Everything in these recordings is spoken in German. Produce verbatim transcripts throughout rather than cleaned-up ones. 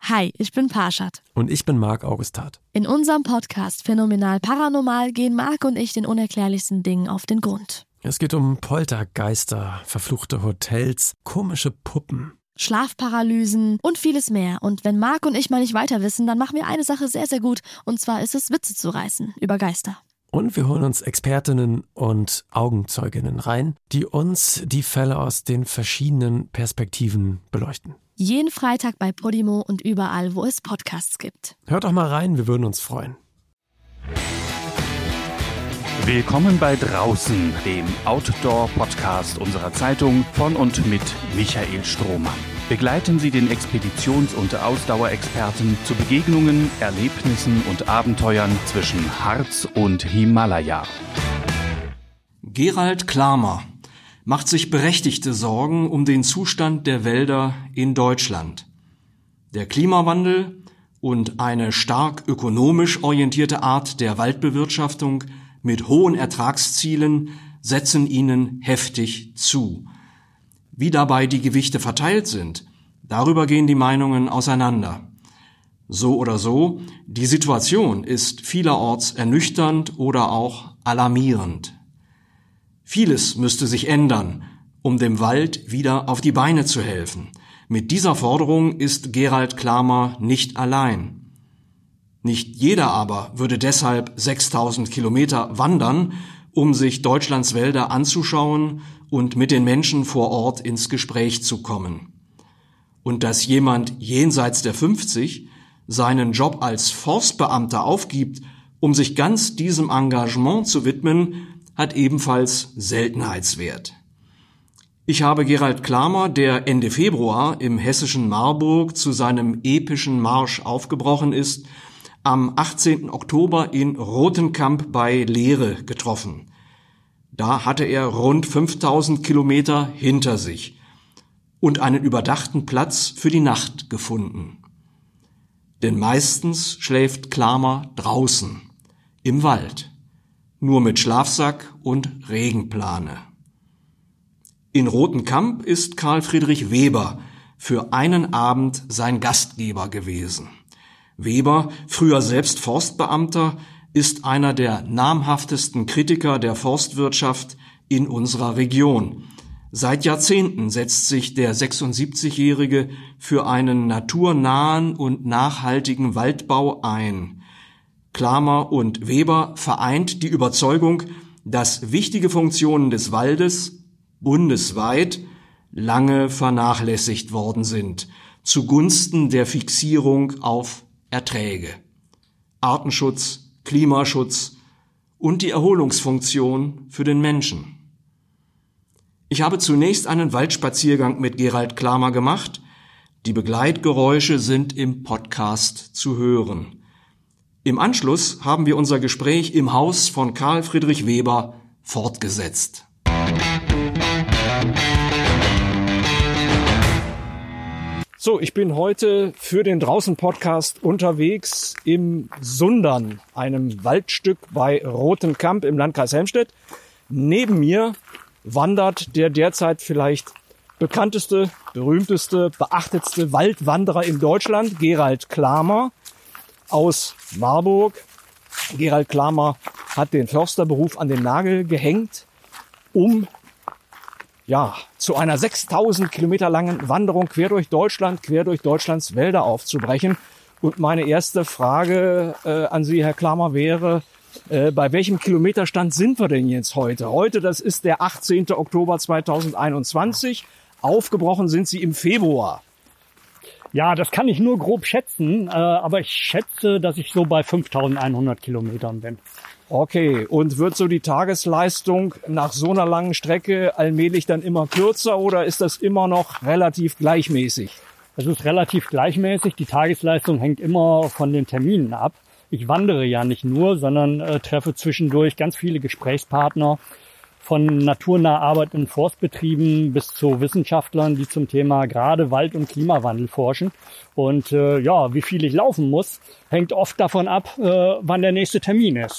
Hi, ich bin Parshad. Und ich bin Marc Augustat. In unserem Podcast Phänomenal Paranormal gehen Marc und ich den unerklärlichsten Dingen auf den Grund. Es geht um Poltergeister, verfluchte Hotels, komische Puppen, Schlafparalysen und vieles mehr. Und wenn Marc und ich mal nicht weiter wissen, dann machen wir eine Sache sehr, sehr gut. Und zwar ist es, Witze zu reißen über Geister. Und wir holen uns Expertinnen und Augenzeuginnen rein, die uns die Fälle aus den verschiedenen Perspektiven beleuchten. Jeden Freitag bei Podimo und überall, wo es Podcasts gibt. Hört doch mal rein, wir würden uns freuen. Willkommen bei Draußen, dem Outdoor-Podcast unserer Zeitung von und mit Michael Strohmann. Begleiten Sie den Expeditions- und Ausdauerexperten zu Begegnungen, Erlebnissen und Abenteuern zwischen Harz und Himalaya. Gerald Klamer macht sich berechtigte Sorgen um den Zustand der Wälder in Deutschland. Der Klimawandel und eine stark ökonomisch orientierte Art der Waldbewirtschaftung mit hohen Ertragszielen setzen ihnen heftig zu. Wie dabei die Gewichte verteilt sind, darüber gehen die Meinungen auseinander. So oder so, die Situation ist vielerorts ernüchternd oder auch alarmierend. Vieles müsste sich ändern, um dem Wald wieder auf die Beine zu helfen. Mit dieser Forderung ist Gerald Klamer nicht allein. Nicht jeder aber würde deshalb sechstausend Kilometer wandern, um sich Deutschlands Wälder anzuschauen und mit den Menschen vor Ort ins Gespräch zu kommen. Und dass jemand jenseits der fünfzig seinen Job als Forstbeamter aufgibt, um sich ganz diesem Engagement zu widmen, hat ebenfalls Seltenheitswert. Ich habe Gerald Klamer, der Ende Februar im hessischen Marburg zu seinem epischen Marsch aufgebrochen ist, am achtzehnten Oktober in Rothenkamp bei Lehre getroffen. Da hatte er rund fünftausend Kilometer hinter sich und einen überdachten Platz für die Nacht gefunden. Denn meistens schläft Klamer draußen, im Wald, nur mit Schlafsack und Regenplane. In Rothenkamp ist Karl Friedrich Weber für einen Abend sein Gastgeber gewesen. Weber, früher selbst Forstbeamter, ist einer der namhaftesten Kritiker der Forstwirtschaft in unserer Region. Seit Jahrzehnten setzt sich der sechsundsiebzigjährige für einen naturnahen und nachhaltigen Waldbau ein. Klamer und Weber vereint die Überzeugung, dass wichtige Funktionen des Waldes bundesweit lange vernachlässigt worden sind, zugunsten der Fixierung auf Erträge. Artenschutz, Klimaschutz und die Erholungsfunktion für den Menschen. Ich habe zunächst einen Waldspaziergang mit Gerald Klamer gemacht. Die Begleitgeräusche sind im Podcast zu hören. Im Anschluss haben wir unser Gespräch im Haus von Karl Friedrich Weber fortgesetzt. So, ich bin heute für den Draußen-Podcast unterwegs im Sundern, einem Waldstück bei Rothenkamp im Landkreis Helmstedt. Neben mir wandert der derzeit vielleicht bekannteste, berühmteste, beachtetste Waldwanderer in Deutschland, Gerald Klamer aus Marburg. Gerald Klamer hat den Försterberuf an den Nagel gehängt, um ja zu einer sechstausend Kilometer langen Wanderung quer durch Deutschland, quer durch Deutschlands Wälder aufzubrechen. Und meine erste Frage äh, an Sie, Herr Klamer, wäre, äh, bei welchem Kilometerstand sind wir denn jetzt heute? Heute, das ist der achtzehnte Oktober zweitausendeinundzwanzig. Aufgebrochen sind Sie im Februar. Ja, das kann ich nur grob schätzen, äh, aber ich schätze, dass ich so bei fünftausendeinhundert Kilometern bin. Okay, und wird so die Tagesleistung nach so einer langen Strecke allmählich dann immer kürzer oder ist das immer noch relativ gleichmäßig? Es ist relativ gleichmäßig. Die Tagesleistung hängt immer von den Terminen ab. Ich wandere ja nicht nur, sondern äh, treffe zwischendurch ganz viele Gesprächspartner, von naturnah arbeitenden Forstbetrieben bis zu Wissenschaftlern, die zum Thema gerade Wald- und Klimawandel forschen. Und äh, ja, wie viel ich laufen muss, hängt oft davon ab, äh, wann der nächste Termin ist.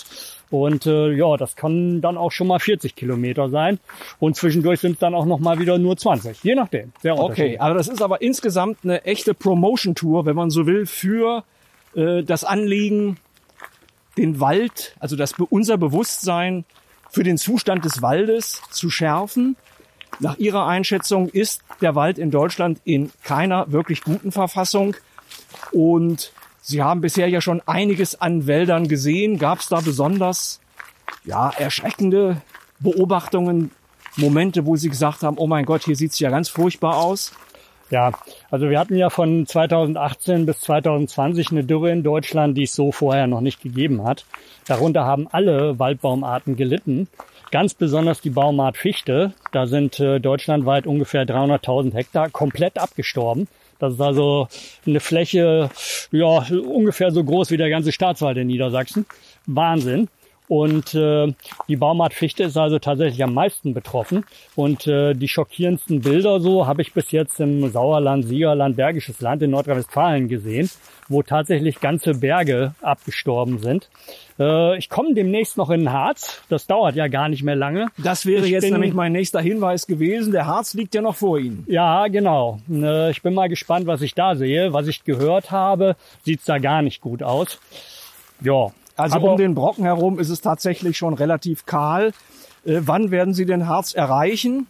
Und äh, ja, das kann dann auch schon mal vierzig Kilometer sein. Und zwischendurch sind es dann auch noch mal wieder nur zwanzig. Je nachdem. Sehr okay, also das ist aber insgesamt eine echte Promotion-Tour, wenn man so will, für äh, das Anliegen, den Wald, also das unser Bewusstsein für den Zustand des Waldes zu schärfen. Nach Ihrer Einschätzung ist der Wald in Deutschland in keiner wirklich guten Verfassung. Und Sie haben bisher ja schon einiges an Wäldern gesehen. Gab es da besonders ja, erschreckende Beobachtungen, Momente, wo Sie gesagt haben, oh mein Gott, hier sieht's ja ganz furchtbar aus? Ja, also wir hatten ja von zweitausendachtzehn bis zweitausendzwanzig eine Dürre in Deutschland, die es so vorher noch nicht gegeben hat. Darunter haben alle Waldbaumarten gelitten. Ganz besonders die Baumart Fichte. Da sind äh, deutschlandweit ungefähr dreihunderttausend Hektar komplett abgestorben. Das ist also eine Fläche, ja, ungefähr so groß wie der ganze Staatswald in Niedersachsen. Wahnsinn. Und äh, die Baumart Fichte ist also tatsächlich am meisten betroffen. Und äh, die schockierendsten Bilder so habe ich bis jetzt im Sauerland, Siegerland, Bergisches Land in Nordrhein-Westfalen gesehen, wo tatsächlich ganze Berge abgestorben sind. Äh, ich komme demnächst noch in den Harz. Das dauert ja gar nicht mehr lange. Das wäre ich jetzt bin, nämlich mein nächster Hinweis gewesen. Der Harz liegt ja noch vor Ihnen. Ja, genau. Äh, ich bin mal gespannt, was ich da sehe. Was ich gehört habe, sieht's da gar nicht gut aus. Ja. Also Aber um den Brocken herum ist es tatsächlich schon relativ kahl. Äh, wann werden Sie den Harz erreichen?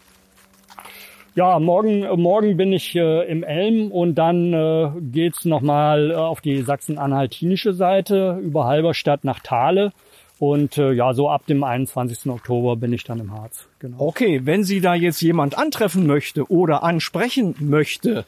Ja, morgen morgen bin ich äh, im Elm und dann äh, geht's nochmal äh, auf die sachsen-anhaltinische Seite über Halberstadt nach Thale. Und äh, ja, so ab dem einundzwanzigsten Oktober bin ich dann im Harz. Genau. Okay, wenn Sie da jetzt jemand antreffen möchte oder ansprechen möchte,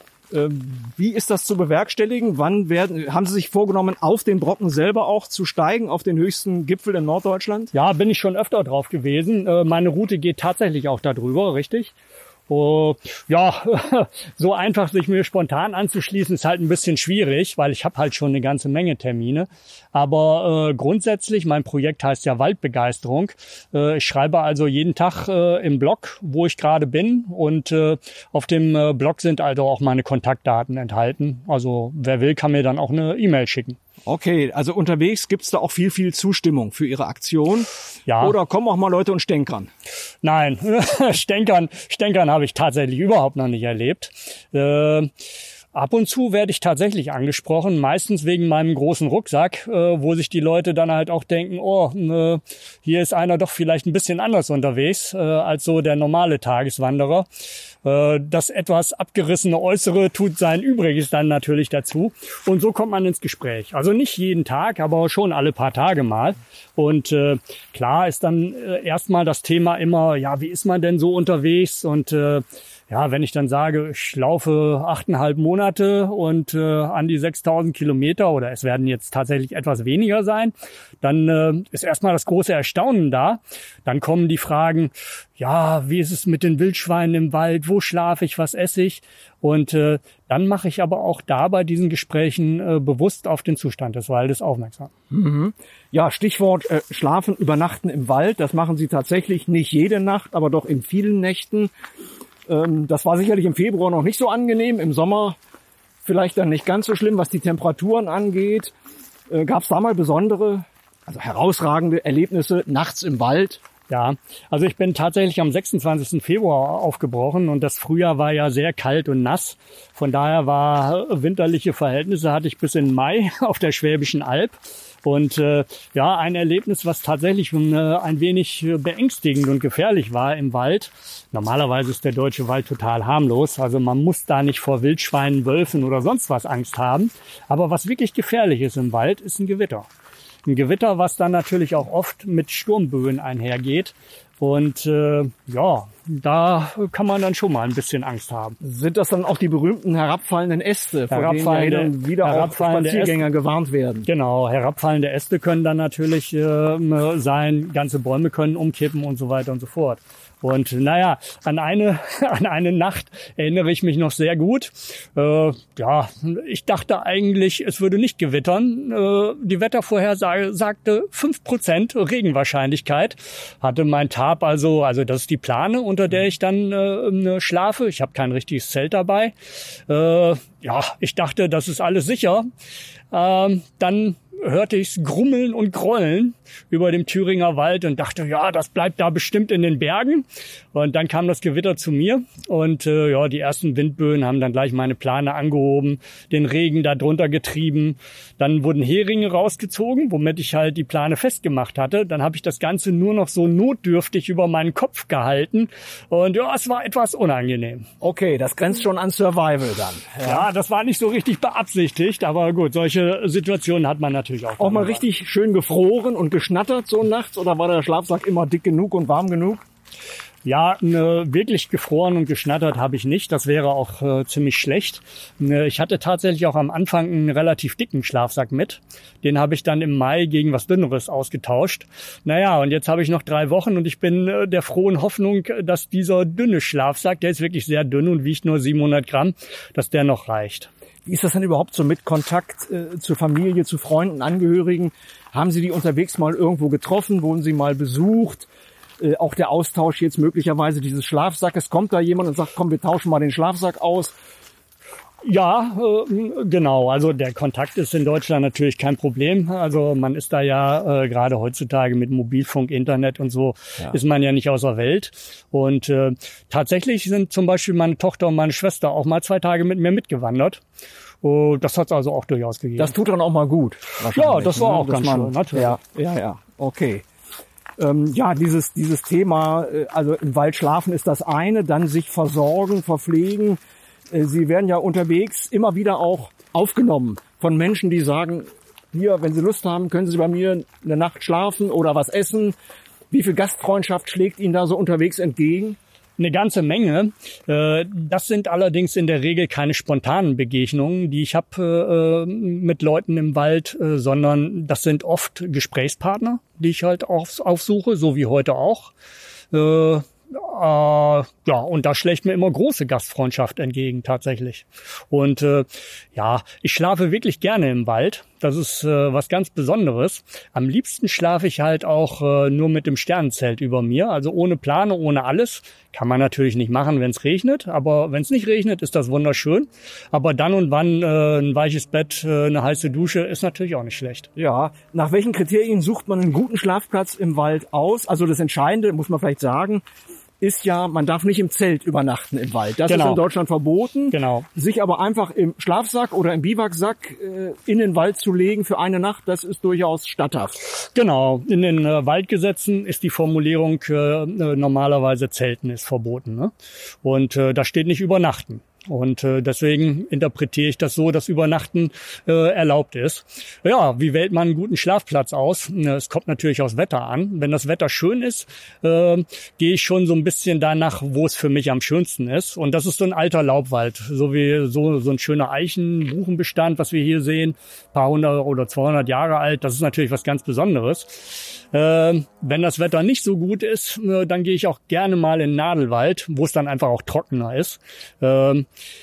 wie ist das zu bewerkstelligen? Wann werden, haben Sie sich vorgenommen, auf den Brocken selber auch zu steigen, auf den höchsten Gipfel in Norddeutschland? Ja, bin ich schon öfter drauf gewesen. Meine Route geht tatsächlich auch da drüber, richtig. Oh, ja, so einfach sich mir spontan anzuschließen, ist halt ein bisschen schwierig, weil ich habe halt schon eine ganze Menge Termine. Aber äh, grundsätzlich, mein Projekt heißt ja Waldbegeisterung. Äh, ich schreibe also jeden Tag äh, im Blog, wo ich gerade bin. Und äh, auf dem äh, Blog sind also auch meine Kontaktdaten enthalten. Also wer will, kann mir dann auch eine E-Mail schicken. Okay, also unterwegs gibt's da auch viel, viel Zustimmung für Ihre Aktion. Ja. Oder kommen auch mal Leute und stänkern? Nein, stänkern, stänkern habe ich tatsächlich überhaupt noch nicht erlebt. Äh, Ab und zu werde ich tatsächlich angesprochen, meistens wegen meinem großen Rucksack, äh, wo sich die Leute dann halt auch denken, oh, äh, hier ist einer doch vielleicht ein bisschen anders unterwegs äh, als so der normale Tageswanderer. Äh, das etwas abgerissene Äußere tut sein Übriges dann natürlich dazu. Und so kommt man ins Gespräch. Also nicht jeden Tag, aber schon alle paar Tage mal. Und äh, klar ist dann äh, erstmal das Thema immer, ja, wie ist man denn so unterwegs? Und äh, ja, wenn ich dann sage, ich laufe achteinhalb Monate und äh, an die sechstausend Kilometer oder es werden jetzt tatsächlich etwas weniger sein, dann äh, ist erstmal das große Erstaunen da. Dann kommen die Fragen, ja, wie ist es mit den Wildschweinen im Wald? Wo schlafe ich? Was esse ich? Und äh, dann mache ich aber auch da bei diesen Gesprächen äh, bewusst auf den Zustand des Waldes aufmerksam. Mhm. Ja, Stichwort äh, Schlafen, Übernachten im Wald. Das machen Sie tatsächlich nicht jede Nacht, aber doch in vielen Nächten. Das war sicherlich im Februar noch nicht so angenehm, im Sommer vielleicht dann nicht ganz so schlimm, was die Temperaturen angeht. Gab es da mal besondere, also herausragende Erlebnisse nachts im Wald? Ja, also ich bin tatsächlich am sechsundzwanzigsten Februar aufgebrochen und das Frühjahr war ja sehr kalt und nass. Von daher war winterliche Verhältnisse hatte ich bis in Mai auf der Schwäbischen Alb. Und äh, ja, ein Erlebnis, was tatsächlich äh, ein wenig beängstigend und gefährlich war im Wald. Normalerweise ist der deutsche Wald total harmlos. Also man muss da nicht vor Wildschweinen, Wölfen oder sonst was Angst haben. Aber was wirklich gefährlich ist im Wald, ist ein Gewitter. Ein Gewitter, was dann natürlich auch oft mit Sturmböen einhergeht. Und äh, ja, da kann man dann schon mal ein bisschen Angst haben. Sind das dann auch die berühmten herabfallenden Äste, vor herabfallende, denen ja wieder auch Spaziergänger Äste, gewarnt werden? Genau, herabfallende Äste können dann natürlich äh, sein, ganze Bäume können umkippen und so weiter und so fort. Und naja, an eine an eine Nacht erinnere ich mich noch sehr gut. Äh, ja, ich dachte eigentlich, es würde nicht gewittern. Äh, die Wettervorhersage sagte fünf Prozent Regenwahrscheinlichkeit. Hatte mein Tarp also, also das ist die Plane, unter der ich dann äh, schlafe. Ich habe kein richtiges Zelt dabei. Äh, ja, ich dachte, das ist alles sicher. Äh, dann hörte ich's grummeln und grollen über dem Thüringer Wald und dachte, ja, das bleibt da bestimmt in den Bergen. Und dann kam das Gewitter zu mir und äh, ja, die ersten Windböen haben dann gleich meine Plane angehoben, den Regen da drunter getrieben. Dann wurden Heringe rausgezogen, womit ich halt die Plane festgemacht hatte. Dann habe ich das Ganze nur noch so notdürftig über meinen Kopf gehalten und ja, es war etwas unangenehm. Okay, das grenzt schon an Survival dann. Ja, ja das war nicht so richtig beabsichtigt, aber gut, solche Situationen hat man natürlich auch. Auch mal richtig schön gefroren und geschnattert so nachts oder war der Schlafsack immer dick genug und warm genug? Ja, ne, wirklich gefroren und geschnattert habe ich nicht. Das wäre auch äh, ziemlich schlecht. Ne, ich hatte tatsächlich auch am Anfang einen relativ dicken Schlafsack mit. Den habe ich dann im Mai gegen was Dünneres ausgetauscht. Naja, und jetzt habe ich noch drei Wochen und ich bin äh, der frohen Hoffnung, dass dieser dünne Schlafsack, der ist wirklich sehr dünn und wiegt nur siebenhundert Gramm, dass der noch reicht. Wie ist das denn überhaupt so mit Kontakt äh, zur Familie, zu Freunden, Angehörigen? Haben Sie die unterwegs mal irgendwo getroffen? Wurden Sie mal besucht? Äh, auch der Austausch jetzt möglicherweise dieses Schlafsackes. Kommt da jemand und sagt, komm, wir tauschen mal den Schlafsack aus? Ja, äh, genau. Also der Kontakt ist in Deutschland natürlich kein Problem. Also man ist da ja äh, gerade heutzutage mit Mobilfunk, Internet und so, ja. Ist man ja nicht außer Welt. Und äh, tatsächlich sind zum Beispiel meine Tochter und meine Schwester auch mal zwei Tage mit mir mitgewandert. Uh, das hat es also auch durchaus gegeben. Das tut dann auch mal gut. Ja, das war auch ne? ganz man, schön. Natürlich. Ja, ja, ja. Okay. Ähm, ja, dieses dieses Thema, äh, also im Wald schlafen ist das eine, dann sich versorgen, verpflegen. Äh, Sie werden ja unterwegs immer wieder auch aufgenommen von Menschen, die sagen, hier, wenn Sie Lust haben, können Sie bei mir eine Nacht schlafen oder was essen. Wie viel Gastfreundschaft schlägt Ihnen da so unterwegs entgegen? Eine ganze Menge. Das sind allerdings in der Regel keine spontanen Begegnungen, die ich habe mit Leuten im Wald, sondern das sind oft Gesprächspartner, die ich halt aufsuche, so wie heute auch. Äh, ja, und da schlägt mir immer große Gastfreundschaft entgegen, tatsächlich. Und äh, ja, ich schlafe wirklich gerne im Wald. Das ist äh, was ganz Besonderes. Am liebsten schlafe ich halt auch äh, nur mit dem Sternenzelt über mir, also ohne Plane, ohne alles. Kann man natürlich nicht machen, wenn es regnet, aber wenn es nicht regnet, ist das wunderschön. Aber dann und wann äh, ein weiches Bett, äh, eine heiße Dusche ist natürlich auch nicht schlecht. Ja, nach welchen Kriterien sucht man einen guten Schlafplatz im Wald aus? Also das Entscheidende, muss man vielleicht sagen, ist ja, man darf nicht im Zelt übernachten im Wald. Das genau. ist in Deutschland verboten. Genau. Sich aber einfach im Schlafsack oder im Biwaksack äh, in den Wald zu legen für eine Nacht, das ist durchaus statthaft. Genau. In den äh, Waldgesetzen ist die Formulierung äh, normalerweise Zelten ist verboten. Ne? Und äh, da steht nicht übernachten. Und äh, deswegen interpretiere ich das so, dass Übernachten äh, erlaubt ist. Ja, wie wählt man einen guten Schlafplatz aus? Es kommt natürlich aufs Wetter an. Wenn das Wetter schön ist, äh, gehe ich schon so ein bisschen danach, wo es für mich am schönsten ist. Und das ist so ein alter Laubwald, so wie so so ein schöner Eichen-Buchenbestand, was wir hier sehen, ein paar hundert oder zweihundert Jahre alt. Das ist natürlich was ganz Besonderes. Äh, wenn das Wetter nicht so gut ist, äh, dann gehe ich auch gerne mal in den Nadelwald, wo es dann einfach auch trockener ist. Äh,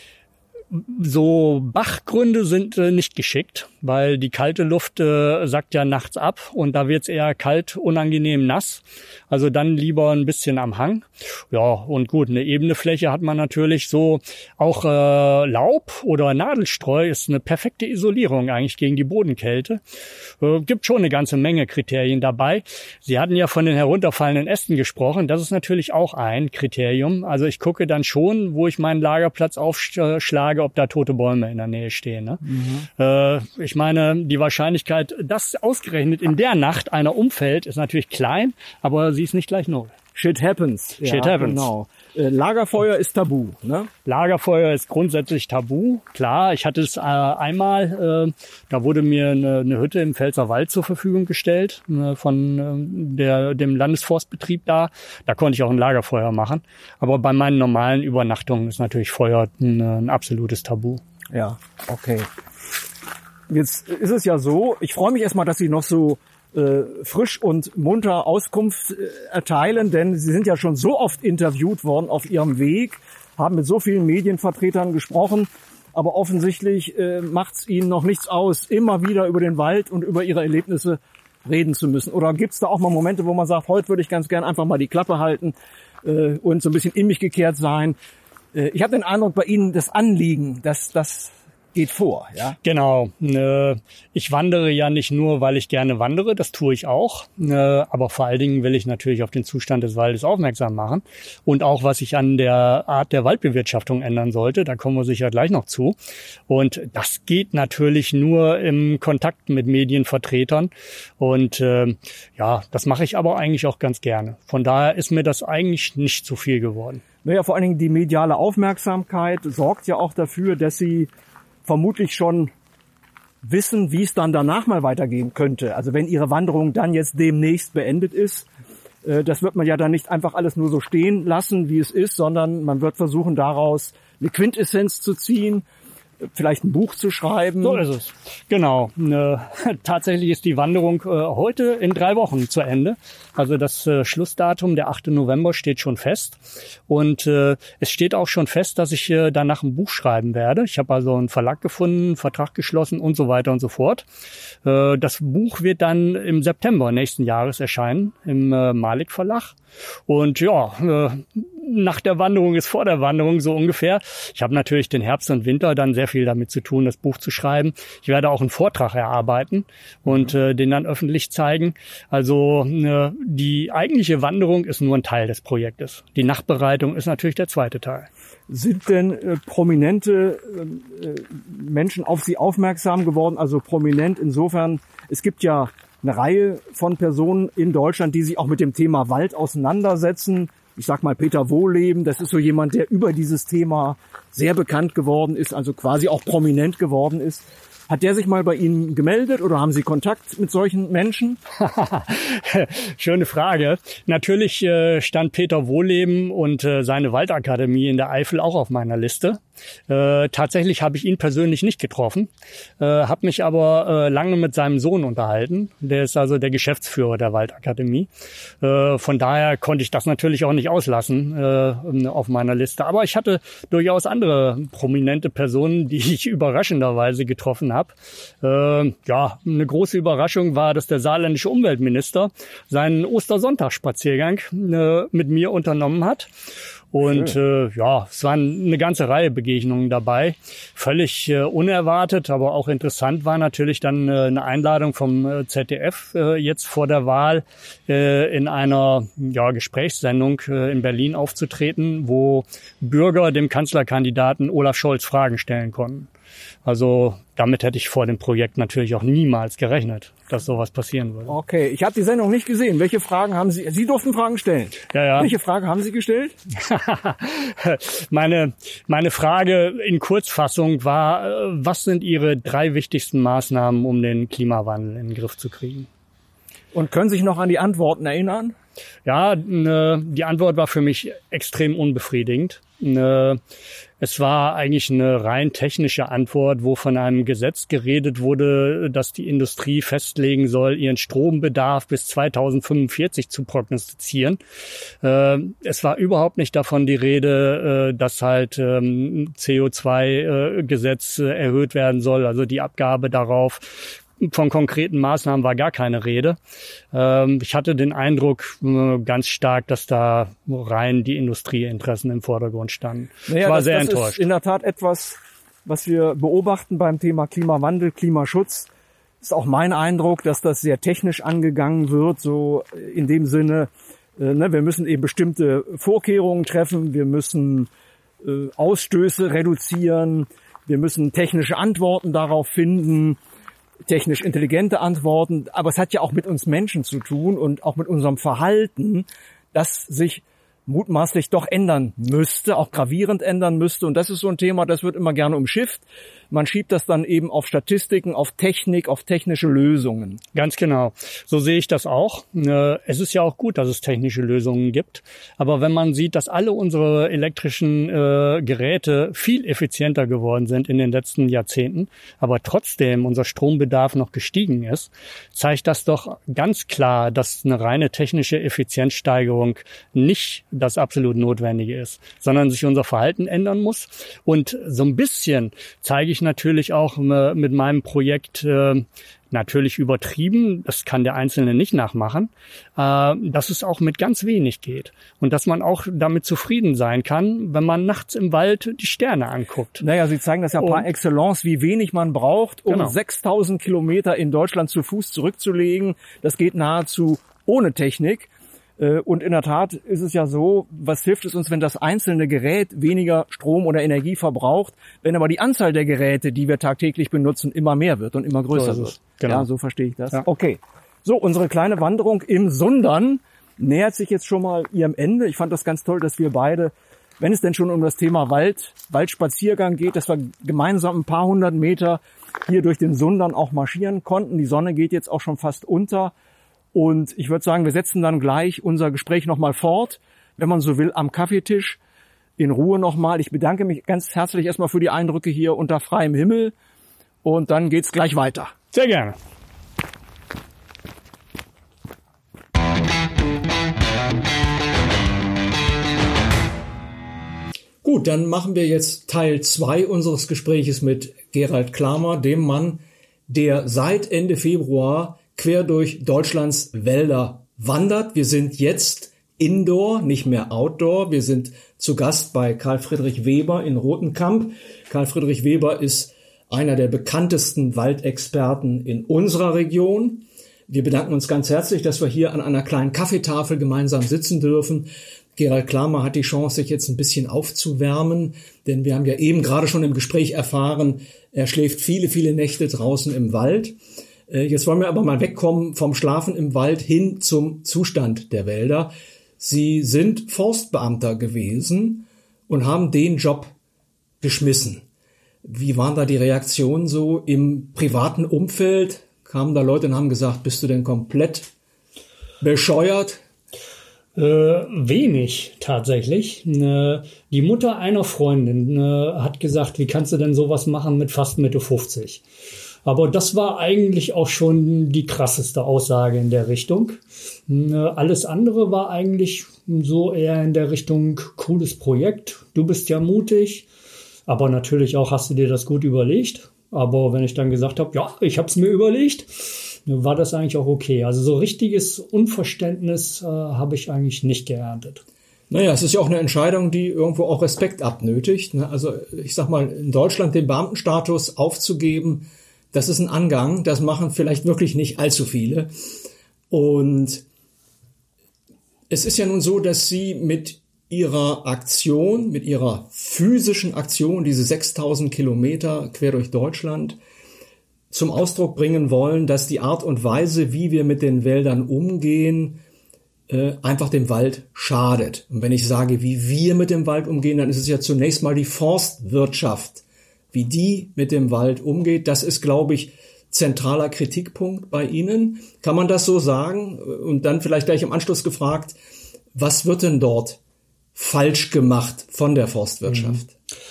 So Bachgründe sind äh, nicht geschickt, weil die kalte Luft äh, sackt ja nachts ab und da wird's eher kalt, unangenehm nass. Also dann lieber ein bisschen am Hang. Ja, und gut, eine ebene Fläche hat man natürlich so. Auch äh, Laub oder Nadelstreu ist eine perfekte Isolierung eigentlich gegen die Bodenkälte. Äh, gibt schon eine ganze Menge Kriterien dabei. Sie hatten ja von den herunterfallenden Ästen gesprochen. Das ist natürlich auch ein Kriterium. Also ich gucke dann schon, wo ich meinen Lagerplatz aufschlage, ob da tote Bäume in der Nähe stehen. Ne? Mhm. Äh, ich meine, die Wahrscheinlichkeit, dass ausgerechnet in der Nacht einer umfällt, ist natürlich klein, aber sie ist nicht gleich null. Shit happens. Shit ja, happens. Genau. Äh, Lagerfeuer ist tabu, ne? Lagerfeuer ist grundsätzlich tabu. Klar, ich hatte es äh, einmal, äh, da wurde mir eine, eine Hütte im Pfälzerwald zur Verfügung gestellt äh, von äh, der, dem Landesforstbetrieb da. Da konnte ich auch ein Lagerfeuer machen. Aber bei meinen normalen Übernachtungen ist natürlich Feuer ein, ein absolutes Tabu. Ja, okay. Jetzt ist es ja so, ich freue mich erstmal, dass Sie noch so äh, frisch und munter Auskunft äh, erteilen, denn Sie sind ja schon so oft interviewt worden auf Ihrem Weg, haben mit so vielen Medienvertretern gesprochen, aber offensichtlich äh, macht es Ihnen noch nichts aus, immer wieder über den Wald und über Ihre Erlebnisse reden zu müssen. Oder gibt es da auch mal Momente, wo man sagt, heute würde ich ganz gern einfach mal die Klappe halten äh, und so ein bisschen in mich gekehrt sein? Äh, ich habe den Eindruck, bei Ihnen das Anliegen, das, das geht vor, ja? Genau. Ich wandere ja nicht nur, weil ich gerne wandere, das tue ich auch. Aber vor allen Dingen will ich natürlich auf den Zustand des Waldes aufmerksam machen. Und auch, was ich an der Art der Waldbewirtschaftung ändern sollte, da kommen wir sicher gleich noch zu. Und das geht natürlich nur im Kontakt mit Medienvertretern. Und äh, ja, das mache ich aber eigentlich auch ganz gerne. Von daher ist mir das eigentlich nicht zu viel geworden. Naja, vor allen Dingen die mediale Aufmerksamkeit sorgt ja auch dafür, dass Sie vermutlich schon wissen, wie es dann danach mal weitergehen könnte. Also wenn Ihre Wanderung dann jetzt demnächst beendet ist, äh, das wird man ja dann nicht einfach alles nur so stehen lassen, wie es ist, sondern man wird versuchen, daraus eine Quintessenz zu ziehen, vielleicht ein Buch zu schreiben. So ist es. Genau. Äh, tatsächlich ist die Wanderung äh, heute in drei Wochen zu Ende. Also das äh, Schlussdatum, der achte November, steht schon fest. Und äh, es steht auch schon fest, dass ich äh, danach ein Buch schreiben werde. Ich habe also einen Verlag gefunden, Vertrag geschlossen und so weiter und so fort. Äh, das Buch wird dann im September nächsten Jahres erscheinen, im äh, Malik Verlag. Und ja, äh, nach der Wanderung ist vor der Wanderung so ungefähr. Ich habe natürlich den Herbst und Winter dann sehr viel damit zu tun, das Buch zu schreiben. Ich werde auch einen Vortrag erarbeiten und äh, den dann öffentlich zeigen. Also äh, die eigentliche Wanderung ist nur ein Teil des Projektes. Die Nachbereitung ist natürlich der zweite Teil. Sind denn äh, prominente äh, Menschen auf Sie aufmerksam geworden? Also prominent insofern, es gibt ja eine Reihe von Personen in Deutschland, die sich auch mit dem Thema Wald auseinandersetzen. Ich sag mal Peter Wohleben, das ist so jemand, der über dieses Thema sehr bekannt geworden ist, also quasi auch prominent geworden ist. Hat der sich mal bei Ihnen gemeldet oder haben Sie Kontakt mit solchen Menschen? Schöne Frage. Natürlich äh, stand Peter Wohleben und äh, seine Waldakademie in der Eifel auch auf meiner Liste. Äh, tatsächlich habe ich ihn persönlich nicht getroffen, äh, habe mich aber äh, lange mit seinem Sohn unterhalten. Der ist also der Geschäftsführer der Waldakademie. Äh, von daher konnte ich das natürlich auch nicht auslassen äh, auf meiner Liste. Aber ich hatte durchaus andere prominente Personen, die ich überraschenderweise getroffen habe. Äh, ja, eine große Überraschung war, dass der saarländische Umweltminister seinen Ostersonntagsspaziergang äh, mit mir unternommen hat. Und äh, ja, es waren eine ganze Reihe Begegnungen dabei. Völlig äh, unerwartet, aber auch interessant war natürlich dann äh, eine Einladung vom äh, Z D F äh, jetzt vor der Wahl äh, in einer ja, Gesprächssendung äh, in Berlin aufzutreten, wo Bürger dem Kanzlerkandidaten Olaf Scholz Fragen stellen konnten. Also damit hätte ich vor dem Projekt natürlich auch niemals gerechnet, dass sowas passieren würde. Okay, ich habe die Sendung nicht gesehen. Welche Fragen haben Sie? Sie durften Fragen stellen. Ja, ja. Welche Fragen haben Sie gestellt? meine, meine Frage in Kurzfassung war, was sind Ihre drei wichtigsten Maßnahmen, um den Klimawandel in den Griff zu kriegen? Und können Sie sich noch an die Antworten erinnern? Ja, ne, die Antwort war für mich extrem unbefriedigend. Ne, es war eigentlich eine rein technische Antwort, wo von einem Gesetz geredet wurde, dass die Industrie festlegen soll, ihren Strombedarf bis zweitausendfünfundvierzig zu prognostizieren. Äh, es war überhaupt nicht davon die Rede, äh, dass halt ähm, C O zwei Gesetz äh, erhöht werden soll, also die Abgabe darauf. Von konkreten Maßnahmen war gar keine Rede. Ähm, ich hatte den Eindruck äh, ganz stark, dass da rein die Industrieinteressen im Vordergrund standen. Naja, ich war das, sehr das enttäuscht. Ist in der Tat etwas, was wir beobachten beim Thema Klimawandel, Klimaschutz. Ist auch mein Eindruck, dass das sehr technisch angegangen wird, so in dem Sinne, äh, ne, wir müssen eben bestimmte Vorkehrungen treffen, wir müssen äh, Ausstöße reduzieren, wir müssen technische Antworten darauf finden, technisch intelligente Antworten, aber es hat ja auch mit uns Menschen zu tun und auch mit unserem Verhalten, das sich mutmaßlich doch ändern müsste, auch gravierend ändern müsste. Und das ist so ein Thema, das wird immer gerne umschifft. Man schiebt das dann eben auf Statistiken, auf Technik, auf technische Lösungen. Ganz genau. So sehe ich das auch. Es ist ja auch gut, dass es technische Lösungen gibt. Aber wenn man sieht, dass alle unsere elektrischen äh, Geräte viel effizienter geworden sind in den letzten Jahrzehnten, aber trotzdem unser Strombedarf noch gestiegen ist, zeigt das doch ganz klar, dass eine reine technische Effizienzsteigerung nicht das absolut Notwendige ist, sondern sich unser Verhalten ändern muss. Und so ein bisschen zeige ich ich natürlich auch äh, mit meinem Projekt äh, natürlich übertrieben, das kann der Einzelne nicht nachmachen, äh, dass es auch mit ganz wenig geht und dass man auch damit zufrieden sein kann, wenn man nachts im Wald die Sterne anguckt. Naja, Sie zeigen das ja par excellence, wie wenig man braucht, um genau. sechstausend Kilometer in Deutschland zu Fuß zurückzulegen. Das geht nahezu ohne Technik. Und in der Tat ist es ja so, was hilft es uns, wenn das einzelne Gerät weniger Strom oder Energie verbraucht, wenn aber die Anzahl der Geräte, die wir tagtäglich benutzen, immer mehr wird und immer größer so wird. Genau. Ja, so verstehe ich das. Ja. Okay. So, unsere kleine Wanderung im Sundern nähert sich jetzt schon mal ihrem Ende. Ich fand das ganz toll, dass wir beide, wenn es denn schon um das Thema Wald, Waldspaziergang geht, dass wir gemeinsam ein paar hundert Meter hier durch den Sundern auch marschieren konnten. Die Sonne geht jetzt auch schon fast unter. Und ich würde sagen, wir setzen dann gleich unser Gespräch nochmal fort, wenn man so will, am Kaffeetisch, in Ruhe nochmal. Ich bedanke mich ganz herzlich erstmal für die Eindrücke hier unter freiem Himmel und dann geht's gleich weiter. Sehr gerne. Gut, dann machen wir jetzt Teil zwei unseres Gespräches mit Gerald Klamer, dem Mann, der seit Ende Februar quer durch Deutschlands Wälder wandert. Wir sind jetzt Indoor, nicht mehr Outdoor. Wir sind zu Gast bei Karl Friedrich Weber in Rotenkamp. Karl Friedrich Weber ist einer der bekanntesten Waldexperten in unserer Region. Wir bedanken uns ganz herzlich, dass wir hier an einer kleinen Kaffeetafel gemeinsam sitzen dürfen. Gerald Klamer hat die Chance, sich jetzt ein bisschen aufzuwärmen, denn wir haben ja eben gerade schon im Gespräch erfahren, er schläft viele, viele Nächte draußen im Wald. Jetzt wollen wir aber mal wegkommen vom Schlafen im Wald hin zum Zustand der Wälder. Sie sind Forstbeamter gewesen und haben den Job geschmissen. Wie waren da die Reaktionen so im privaten Umfeld? Kamen da Leute und haben gesagt, bist du denn komplett bescheuert? Äh, wenig tatsächlich. Äh, die Mutter einer Freundin äh, hat gesagt, wie kannst du denn sowas machen mit fast Mitte fünfzig? Aber das war eigentlich auch schon die krasseste Aussage in der Richtung. Alles andere war eigentlich so eher in der Richtung cooles Projekt. Du bist ja mutig, aber natürlich auch hast du dir das gut überlegt. Aber wenn ich dann gesagt habe, ja, ich habe es mir überlegt, war das eigentlich auch okay. Also so richtiges Unverständnis äh, habe ich eigentlich nicht geerntet. Naja, es ist ja auch eine Entscheidung, die irgendwo auch Respekt abnötigt. Also ich sag mal, in Deutschland den Beamtenstatus aufzugeben, das ist ein Angang, das machen vielleicht wirklich nicht allzu viele. Und es ist ja nun so, dass Sie mit Ihrer Aktion, mit Ihrer physischen Aktion, diese sechstausend Kilometer quer durch Deutschland, zum Ausdruck bringen wollen, dass die Art und Weise, wie wir mit den Wäldern umgehen, äh, einfach dem Wald schadet. Und wenn ich sage, wie wir mit dem Wald umgehen, dann ist es ja zunächst mal die Forstwirtschaft, wie die mit dem Wald umgeht. Das ist, glaube ich, zentraler Kritikpunkt bei Ihnen. Kann man das so sagen? Und dann vielleicht gleich im Anschluss gefragt, was wird denn dort falsch gemacht von der Forstwirtschaft?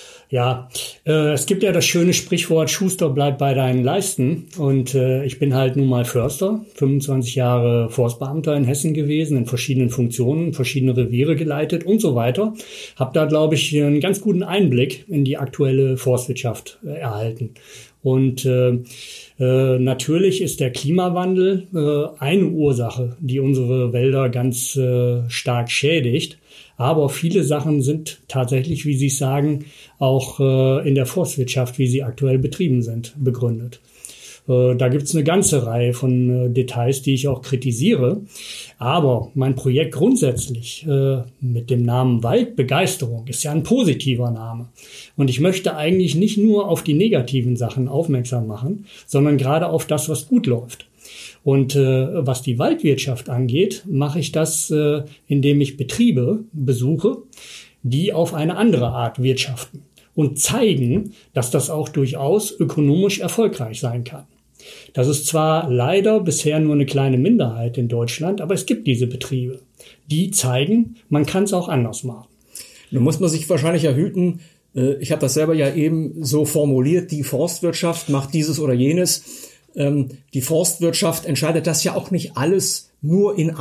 Ja, äh, es gibt ja das schöne Sprichwort, Schuster bleibt bei deinen Leisten. Und äh, ich bin halt nun mal Förster, fünfundzwanzig Jahre Forstbeamter in Hessen gewesen, in verschiedenen Funktionen, verschiedene Reviere geleitet und so weiter. Hab da, glaube ich, einen ganz guten Einblick in die aktuelle Forstwirtschaft äh, erhalten. Und äh, äh, natürlich ist der Klimawandel äh, eine Ursache, die unsere Wälder ganz äh, stark schädigt. Aber viele Sachen sind tatsächlich, wie Sie sagen, auch äh, in der Forstwirtschaft, wie sie aktuell betrieben sind, begründet. Äh, da gibt's eine ganze Reihe von äh, Details, die ich auch kritisiere. Aber mein Projekt grundsätzlich äh, mit dem Namen Waldbegeisterung ist ja ein positiver Name. Und ich möchte eigentlich nicht nur auf die negativen Sachen aufmerksam machen, sondern gerade auf das, was gut läuft. Und äh, was die Waldwirtschaft angeht, mache ich das, äh, indem ich Betriebe besuche, die auf eine andere Art wirtschaften und zeigen, dass das auch durchaus ökonomisch erfolgreich sein kann. Das ist zwar leider bisher nur eine kleine Minderheit in Deutschland, aber es gibt diese Betriebe, die zeigen, man kann es auch anders machen. Nun muss man sich wahrscheinlich ja hüten, äh, ich habe das selber ja eben so formuliert, die Forstwirtschaft macht dieses oder jenes. Die Forstwirtschaft entscheidet das ja auch nicht alles nur in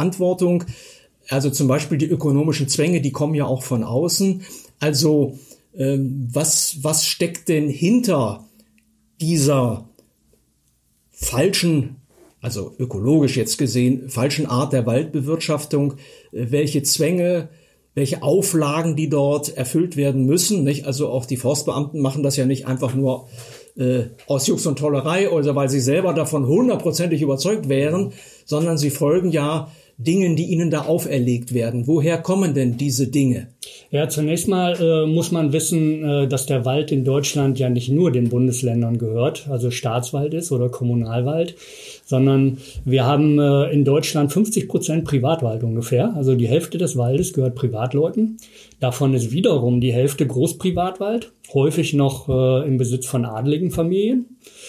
Eigenverantwortung. Also zum Beispiel die ökonomischen Zwänge, die kommen ja auch von außen. Also Ähm, was, was steckt denn hinter dieser falschen, also ökologisch jetzt gesehen, falschen Art der Waldbewirtschaftung? Äh, welche Zwänge, welche Auflagen, die dort erfüllt werden müssen, nicht? Also auch die Forstbeamten machen das ja nicht einfach nur äh, aus Jux und Tollerei oder weil sie selber davon hundertprozentig überzeugt wären, sondern sie folgen ja Dingen, die ihnen da auferlegt werden. Woher kommen denn diese Dinge? Ja, zunächst mal äh, muss man wissen, äh, dass der Wald in Deutschland ja nicht nur den Bundesländern gehört, also Staatswald ist oder Kommunalwald, sondern wir haben äh, in Deutschland fünfzig Prozent Privatwald ungefähr. Also die Hälfte des Waldes gehört Privatleuten. Davon ist wiederum die Hälfte Großprivatwald, häufig noch äh, im Besitz von adligen Familien.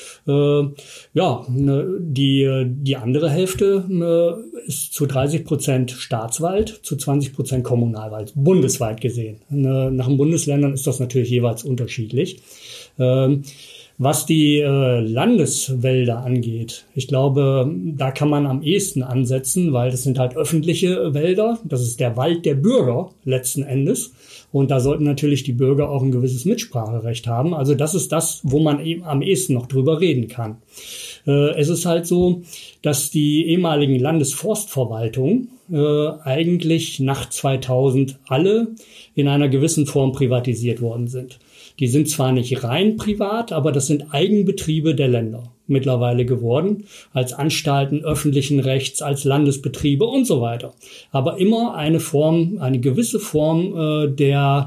Äh, ja, ne, die, die andere Hälfte äh, ist zu dreißig Prozent Staatswald, zu zwanzig Prozent Kommunalwald, bundesweit gesehen. Ne, nach den Bundesländern ist das natürlich jeweils unterschiedlich. Äh, Was die äh, Landeswälder angeht, ich glaube, da kann man am ehesten ansetzen, weil das sind halt öffentliche Wälder. Das ist der Wald der Bürger letzten Endes. Und da sollten natürlich die Bürger auch ein gewisses Mitspracherecht haben. Also das ist das, wo man eben am ehesten noch drüber reden kann. Äh, es ist halt so, dass die ehemaligen Landesforstverwaltungen äh, eigentlich nach zweitausend alle in einer gewissen Form privatisiert worden sind. Die sind zwar nicht rein privat, aber das sind Eigenbetriebe der Länder mittlerweile geworden, als Anstalten öffentlichen Rechts, als Landesbetriebe und so weiter. Aber immer eine Form, eine gewisse Form äh, der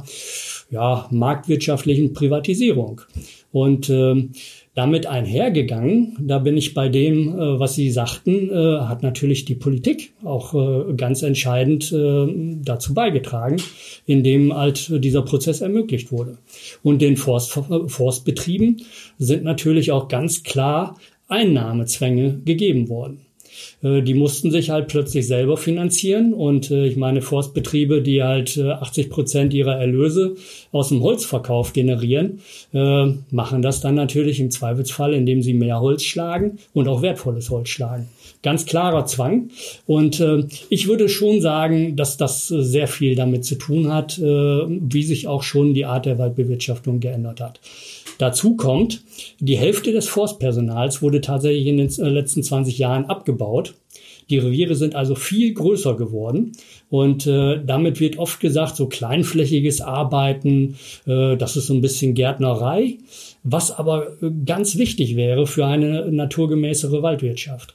ja, marktwirtschaftlichen Privatisierung. Und äh, damit einhergegangen, da bin ich bei dem, äh, was Sie sagten, äh, hat natürlich die Politik auch äh, ganz entscheidend äh, dazu beigetragen, indem halt dieser Prozess ermöglicht wurde. Und den Forst, Forstbetrieben sind natürlich auch ganz klar Einnahmezwänge gegeben worden. Die mussten sich halt plötzlich selber finanzieren und äh, ich meine Forstbetriebe, die halt äh, achtzig Prozent ihrer Erlöse aus dem Holzverkauf generieren, äh, machen das dann natürlich im Zweifelsfall, indem sie mehr Holz schlagen und auch wertvolles Holz schlagen. Ganz klarer Zwang und äh, ich würde schon sagen, dass das äh, sehr viel damit zu tun hat, äh, wie sich auch schon die Art der Waldbewirtschaftung geändert hat. Dazu kommt, die Hälfte des Forstpersonals wurde tatsächlich in den letzten zwanzig Jahren abgebaut. Die Reviere sind also viel größer geworden und äh, damit wird oft gesagt, so kleinflächiges Arbeiten, äh, das ist so ein bisschen Gärtnerei, was aber ganz wichtig wäre für eine naturgemäßere Waldwirtschaft.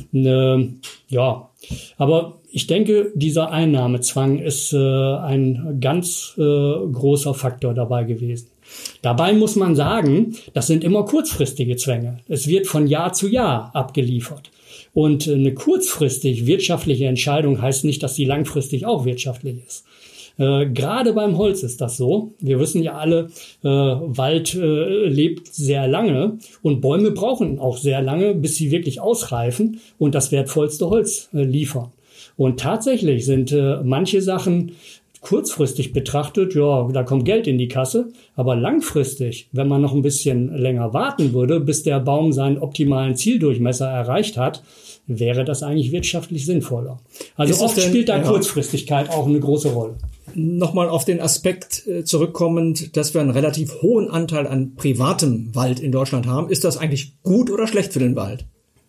Äh, ja, aber ich denke, dieser Einnahmezwang ist äh, ein ganz äh, großer Faktor dabei gewesen. Dabei muss man sagen, das sind immer kurzfristige Zwänge. Es wird von Jahr zu Jahr abgeliefert. Und eine kurzfristig wirtschaftliche Entscheidung heißt nicht, dass sie langfristig auch wirtschaftlich ist. Äh, gerade beim Holz ist das so. Wir wissen ja alle, äh, Wald äh, lebt sehr lange und Bäume brauchen auch sehr lange, bis sie wirklich ausreifen und das wertvollste Holz äh, liefern. Und tatsächlich sind äh, manche Sachen kurzfristig betrachtet, ja, da kommt Geld in die Kasse, aber langfristig, wenn man noch ein bisschen länger warten würde, bis der Baum seinen optimalen Zieldurchmesser erreicht hat, wäre das eigentlich wirtschaftlich sinnvoller. Also oft denn, spielt da ja. Kurzfristigkeit auch eine große Rolle. Nochmal auf den Aspekt zurückkommend, dass wir einen relativ hohen Anteil an privatem Wald in Deutschland haben. Ist das eigentlich gut oder schlecht für den Wald?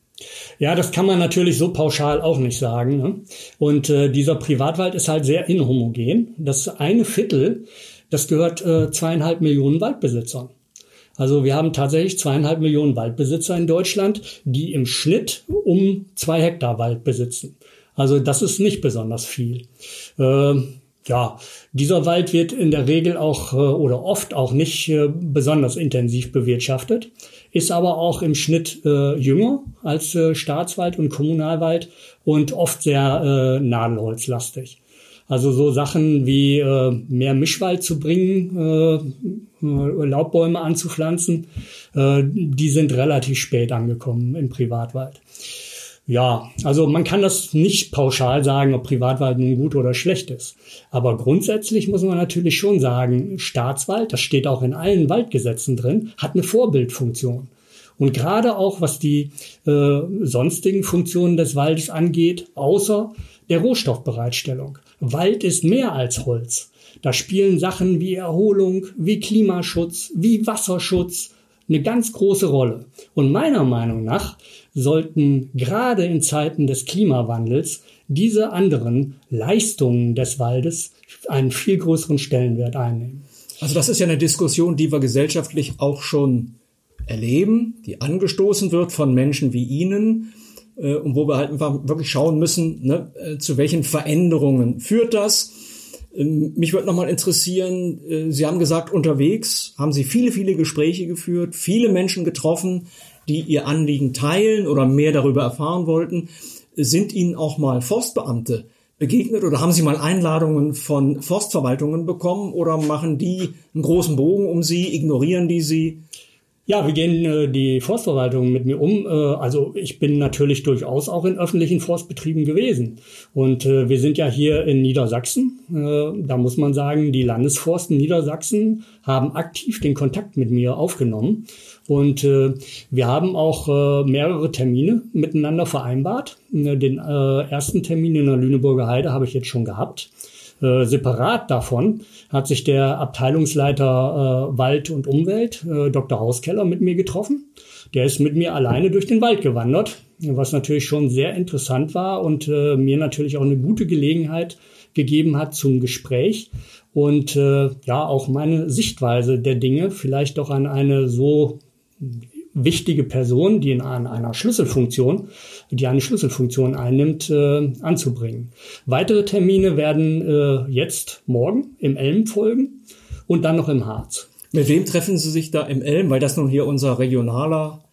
Ja, das kann man natürlich so pauschal auch nicht sagen. Ne? Und äh, dieser Privatwald ist halt sehr inhomogen. Das eine Viertel, das gehört äh, zweieinhalb Millionen Waldbesitzern. Also wir haben tatsächlich zweieinhalb Millionen Waldbesitzer in Deutschland, die im Schnitt um zwei Hektar Wald besitzen. Also das ist nicht besonders viel. Äh, Ja, dieser Wald wird in der Regel auch äh, oder oft auch nicht äh, besonders intensiv bewirtschaftet, ist aber auch im Schnitt äh, jünger als äh, Staatswald und Kommunalwald und oft sehr äh, nadelholzlastig. Also so Sachen wie äh, mehr Mischwald zu bringen, äh, Laubbäume anzupflanzen, äh, die sind relativ spät angekommen im Privatwald. Ja, also man kann das nicht pauschal sagen, ob Privatwald nun gut oder schlecht ist. Aber grundsätzlich muss man natürlich schon sagen, Staatswald, das steht auch in allen Waldgesetzen drin, hat eine Vorbildfunktion. Und gerade auch, was die äh, sonstigen Funktionen des Waldes angeht, außer der Rohstoffbereitstellung. Wald ist mehr als Holz. Da spielen Sachen wie Erholung, wie Klimaschutz, wie Wasserschutz eine ganz große Rolle. Und meiner Meinung nach sollten gerade in Zeiten des Klimawandels diese anderen Leistungen des Waldes einen viel größeren Stellenwert einnehmen. Also das ist ja eine Diskussion, die wir gesellschaftlich auch schon erleben, die angestoßen wird von Menschen wie Ihnen, äh, und wo wir halt einfach wirklich schauen müssen, ne, äh, zu welchen Veränderungen führt das. Ähm, mich würde nochmal interessieren, äh, Sie haben gesagt, unterwegs haben Sie viele, viele Gespräche geführt, viele Menschen getroffen, die ihr Anliegen teilen oder mehr darüber erfahren wollten. Sind Ihnen auch mal Forstbeamte begegnet oder haben Sie mal Einladungen von Forstverwaltungen bekommen oder machen die einen großen Bogen um Sie, ignorieren die Sie? Ja, wie gehen äh, die Forstverwaltungen mit mir um? Äh, also ich bin natürlich durchaus auch in öffentlichen Forstbetrieben gewesen. Und äh, wir sind ja hier in Niedersachsen. Äh, da muss man sagen, die Landesforsten Niedersachsen haben aktiv den Kontakt mit mir aufgenommen. Und äh, wir haben auch äh, mehrere Termine miteinander vereinbart. Äh, den äh, ersten Termin in der Lüneburger Heide habe ich jetzt schon gehabt. Äh, separat davon hat sich der Abteilungsleiter äh, Wald und Umwelt, äh, Doktor Hauskeller, mit mir getroffen. Der ist mit mir alleine durch den Wald gewandert, was natürlich schon sehr interessant war und äh, mir natürlich auch eine gute Gelegenheit gegeben hat zum Gespräch und äh, ja auch meine Sichtweise der Dinge vielleicht doch an eine so wichtige Person, die in einer Schlüsselfunktion, die eine Schlüsselfunktion einnimmt, äh, anzubringen. Weitere Termine werden äh, jetzt morgen im Elm folgen und dann noch im Harz. Mit wem treffen Sie sich da im Elm, weil das nun hier unser regionaler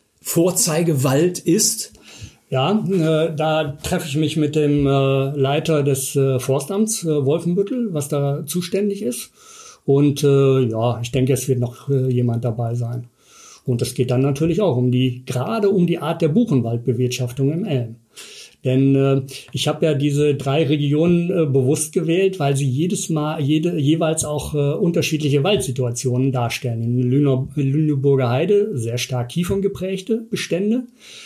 Vorzeigewald ist? Ja, äh, da treffe ich mich mit dem äh, Leiter des äh, Forstamts äh, Wolfenbüttel, was da zuständig ist. Und äh, ja, ich denke, es wird noch äh, jemand dabei sein. Und es geht dann natürlich auch um die, gerade um die Art der Buchenwaldbewirtschaftung im Elm. Denn äh, ich habe ja diese drei Regionen äh, bewusst gewählt, weil sie jedes Mal, jede, jeweils auch äh, unterschiedliche Waldsituationen darstellen. In Lüne, Lüneburger Heide sehr stark kieferngeprägte Bestände,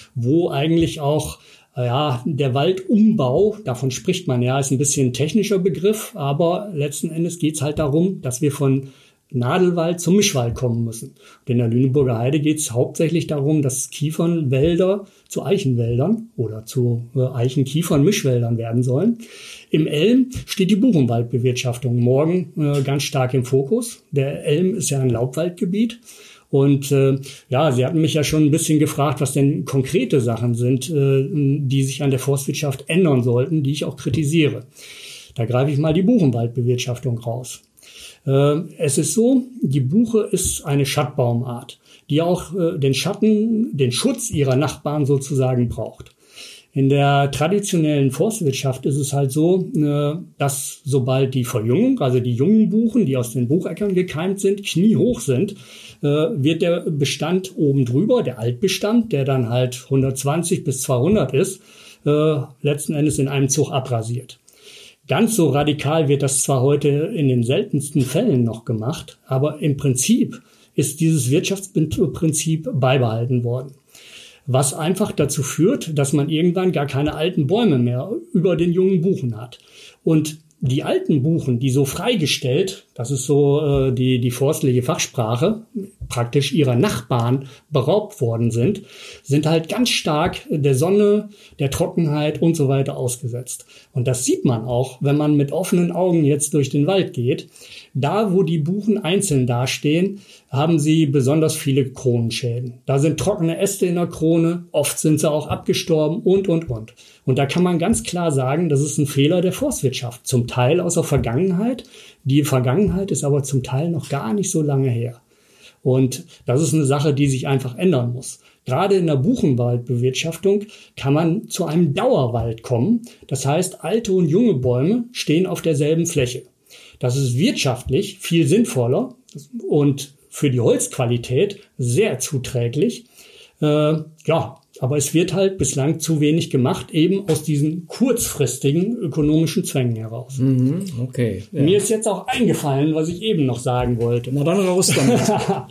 wo eigentlich auch äh, ja der Waldumbau, davon spricht man ja, ist ein bisschen ein technischer Begriff, aber letzten Endes geht es halt darum, dass wir von Nadelwald zum Mischwald kommen müssen. Und in der Lüneburger Heide geht es hauptsächlich darum, dass Kiefernwälder zu Eichenwäldern oder zu äh, Eichen-Kiefern-Mischwäldern werden sollen. Im Elm steht die Buchenwaldbewirtschaftung morgen äh, ganz stark im Fokus. Der Elm ist ja ein Laubwaldgebiet. Und äh, ja, Sie hatten mich ja schon ein bisschen gefragt, was denn konkrete Sachen sind, äh, die sich an der Forstwirtschaft ändern sollten, die ich auch kritisiere. Da greife ich mal die Buchenwaldbewirtschaftung raus. Es ist so, die Buche ist eine Schattbaumart, die auch den Schatten, den Schutz ihrer Nachbarn sozusagen braucht. In der traditionellen Forstwirtschaft ist es halt so, dass sobald die Verjüngung, also die jungen Buchen, die aus den Bucheckern gekeimt sind, kniehoch sind, wird der Bestand oben drüber, der Altbestand, der dann halt hundertzwanzig bis zweihundert ist, letzten Endes in einem Zug abrasiert. Ganz so radikal wird das zwar heute in den seltensten Fällen noch gemacht, aber im Prinzip ist dieses Wirtschaftsprinzip beibehalten worden. Was einfach dazu führt, dass man irgendwann gar keine alten Bäume mehr über den jungen Buchen hat. Und die alten Buchen, die so freigestellt, das ist so äh, die, die forstliche Fachsprache, praktisch ihrer Nachbarn beraubt worden sind, sind halt ganz stark der Sonne, der Trockenheit und so weiter ausgesetzt. Und das sieht man auch, wenn man mit offenen Augen jetzt durch den Wald geht. Da, wo die Buchen einzeln dastehen, haben sie besonders viele Kronenschäden. Da sind trockene Äste in der Krone, oft sind sie auch abgestorben und, und, und. Und da kann man ganz klar sagen, das ist ein Fehler der Forstwirtschaft. Zum Teil aus der Vergangenheit. Die Vergangenheit ist aber zum Teil noch gar nicht so lange her. Und das ist eine Sache, die sich einfach ändern muss. Gerade in der Buchenwaldbewirtschaftung kann man zu einem Dauerwald kommen. Das heißt, alte und junge Bäume stehen auf derselben Fläche. Das ist wirtschaftlich viel sinnvoller und für die Holzqualität sehr zuträglich. Äh, ja, aber es wird halt bislang zu wenig gemacht, eben aus diesen kurzfristigen ökonomischen Zwängen heraus. Mhm, okay. Ja. Mir ist jetzt auch eingefallen, was ich eben noch sagen wollte. Na dann raus damit.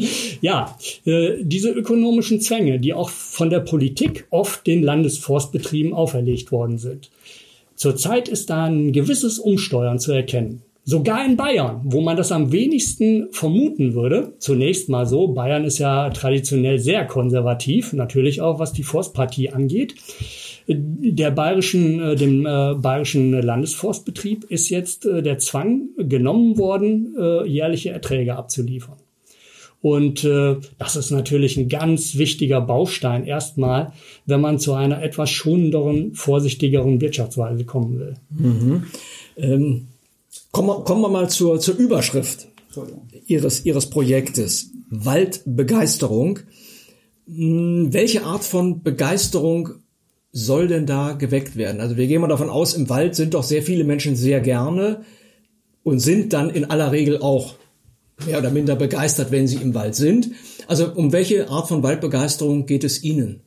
Ja, äh, diese ökonomischen Zwänge, die auch von der Politik oft den Landesforstbetrieben auferlegt worden sind. Zurzeit ist da ein gewisses Umsteuern zu erkennen. Sogar in Bayern, wo man das am wenigsten vermuten würde, zunächst mal so, Bayern ist ja traditionell sehr konservativ, natürlich auch was die Forstpartie angeht. Der bayerischen, dem äh, bayerischen Landesforstbetrieb ist jetzt äh, der Zwang genommen worden, äh, jährliche Erträge abzuliefern. Und äh, das ist natürlich ein ganz wichtiger Baustein erstmal, wenn man zu einer etwas schonenderen, vorsichtigeren Wirtschaftsweise kommen will. Mhm. Ähm, kommen, wir, kommen wir mal zur, zur Überschrift Ihres, Ihres Projektes. Waldbegeisterung. Hm, welche Art von Begeisterung soll denn da geweckt werden? Also wir gehen mal davon aus, im Wald sind doch sehr viele Menschen sehr gerne und sind dann in aller Regel auch mehr oder minder begeistert, wenn sie im Wald sind. Also um welche Art von Waldbegeisterung geht es Ihnen?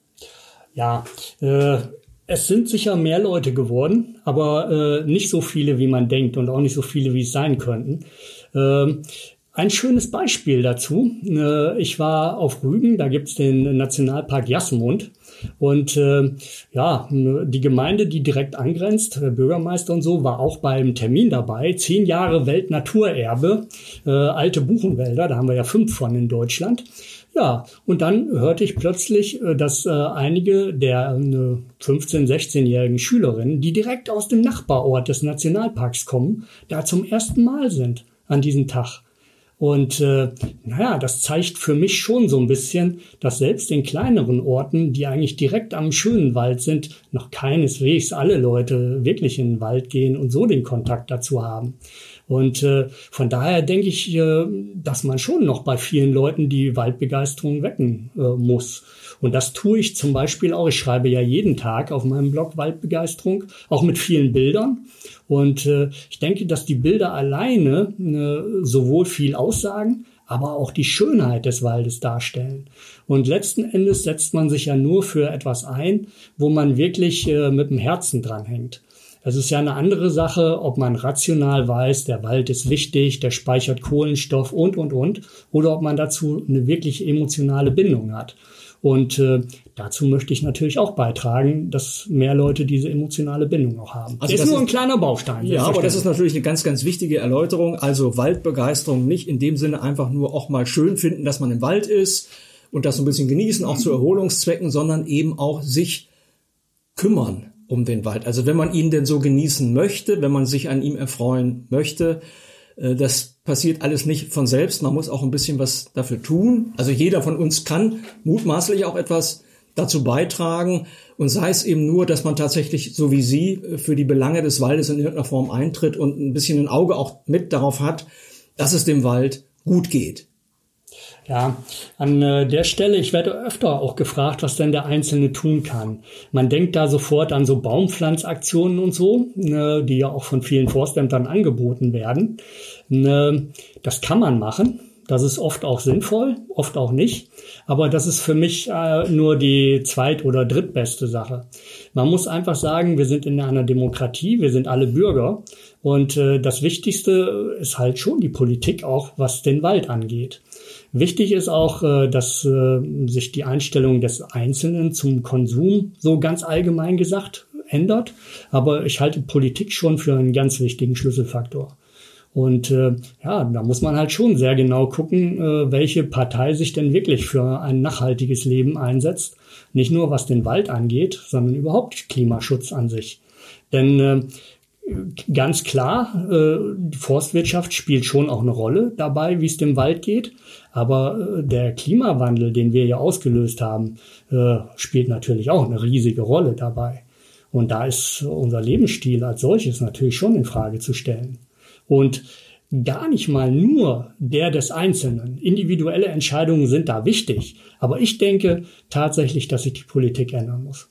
Ja, äh, es sind sicher mehr Leute geworden, aber äh, nicht so viele, wie man denkt und auch nicht so viele, wie es sein könnten. Äh, Ein schönes Beispiel dazu. Ich war auf Rügen, da gibt's den Nationalpark Jasmund. Und äh, ja, die Gemeinde, die direkt angrenzt, der Bürgermeister und so, war auch beim Termin dabei. Zehn Jahre Weltnaturerbe, äh, alte Buchenwälder, da haben wir ja fünf von in Deutschland. Ja, und dann hörte ich plötzlich, dass äh, einige der äh, fünfzehn-, sechzehnjährigen Schülerinnen, die direkt aus dem Nachbarort des Nationalparks kommen, da zum ersten Mal sind an diesem Tag. Und äh, naja, das zeigt für mich schon so ein bisschen, dass selbst in kleineren Orten, die eigentlich direkt am schönen Wald sind, noch keineswegs alle Leute wirklich in den Wald gehen und so den Kontakt dazu haben. Und äh, von daher denke ich, äh, dass man schon noch bei vielen Leuten die Waldbegeisterung wecken äh, muss. Und das tue ich zum Beispiel auch. Ich schreibe ja jeden Tag auf meinem Blog Waldbegeisterung, auch mit vielen Bildern. Und äh, ich denke, dass die Bilder alleine äh, sowohl viel aussagen, aber auch die Schönheit des Waldes darstellen. Und letzten Endes setzt man sich ja nur für etwas ein, wo man wirklich äh, mit dem Herzen dranhängt. Es ist ja eine andere Sache, ob man rational weiß, der Wald ist wichtig, der speichert Kohlenstoff und, und, und, oder ob man dazu eine wirklich emotionale Bindung hat. Und äh, dazu möchte ich natürlich auch beitragen, dass mehr Leute diese emotionale Bindung auch haben. Also das ist nur ein kleiner Baustein. Ja, aber das ist natürlich eine ganz, ganz wichtige Erläuterung. Also Waldbegeisterung nicht in dem Sinne einfach nur auch mal schön finden, dass man im Wald ist und das so ein bisschen genießen, auch zu Erholungszwecken, sondern eben auch sich kümmern um den Wald. Also wenn man ihn denn so genießen möchte, wenn man sich an ihm erfreuen möchte, das passiert alles nicht von selbst. Man muss auch ein bisschen was dafür tun. Also jeder von uns kann mutmaßlich auch etwas dazu beitragen. Und sei es eben nur, dass man tatsächlich, so wie Sie, für die Belange des Waldes in irgendeiner Form eintritt und ein bisschen ein Auge auch mit darauf hat, dass es dem Wald gut geht. Ja, an äh, der Stelle, ich werde öfter auch gefragt, was denn der Einzelne tun kann. Man denkt da sofort an so Baumpflanzaktionen und so, äh, die ja auch von vielen Forstämtern angeboten werden. Äh, das kann man machen. Das ist oft auch sinnvoll, oft auch nicht. Aber das ist für mich äh, nur die zweit- oder drittbeste Sache. Man muss einfach sagen, wir sind in einer Demokratie, wir sind alle Bürger. Und äh, das Wichtigste ist halt schon die Politik auch, was den Wald angeht. Wichtig ist auch, äh, dass äh, sich die Einstellung des Einzelnen zum Konsum so ganz allgemein gesagt ändert. Aber ich halte Politik schon für einen ganz wichtigen Schlüsselfaktor. Und äh, ja, da muss man halt schon sehr genau gucken, äh, welche Partei sich denn wirklich für ein nachhaltiges Leben einsetzt. Nicht nur was den Wald angeht, sondern überhaupt Klimaschutz an sich. Denn äh, ganz klar, äh, die Forstwirtschaft spielt schon auch eine Rolle dabei, wie es dem Wald geht. Aber äh, der Klimawandel, den wir ja ausgelöst haben, äh, spielt natürlich auch eine riesige Rolle dabei. Und da ist unser Lebensstil als solches natürlich schon in Frage zu stellen. Und gar nicht mal nur der des Einzelnen. Individuelle Entscheidungen sind da wichtig. Aber ich denke tatsächlich, dass sich die Politik ändern muss.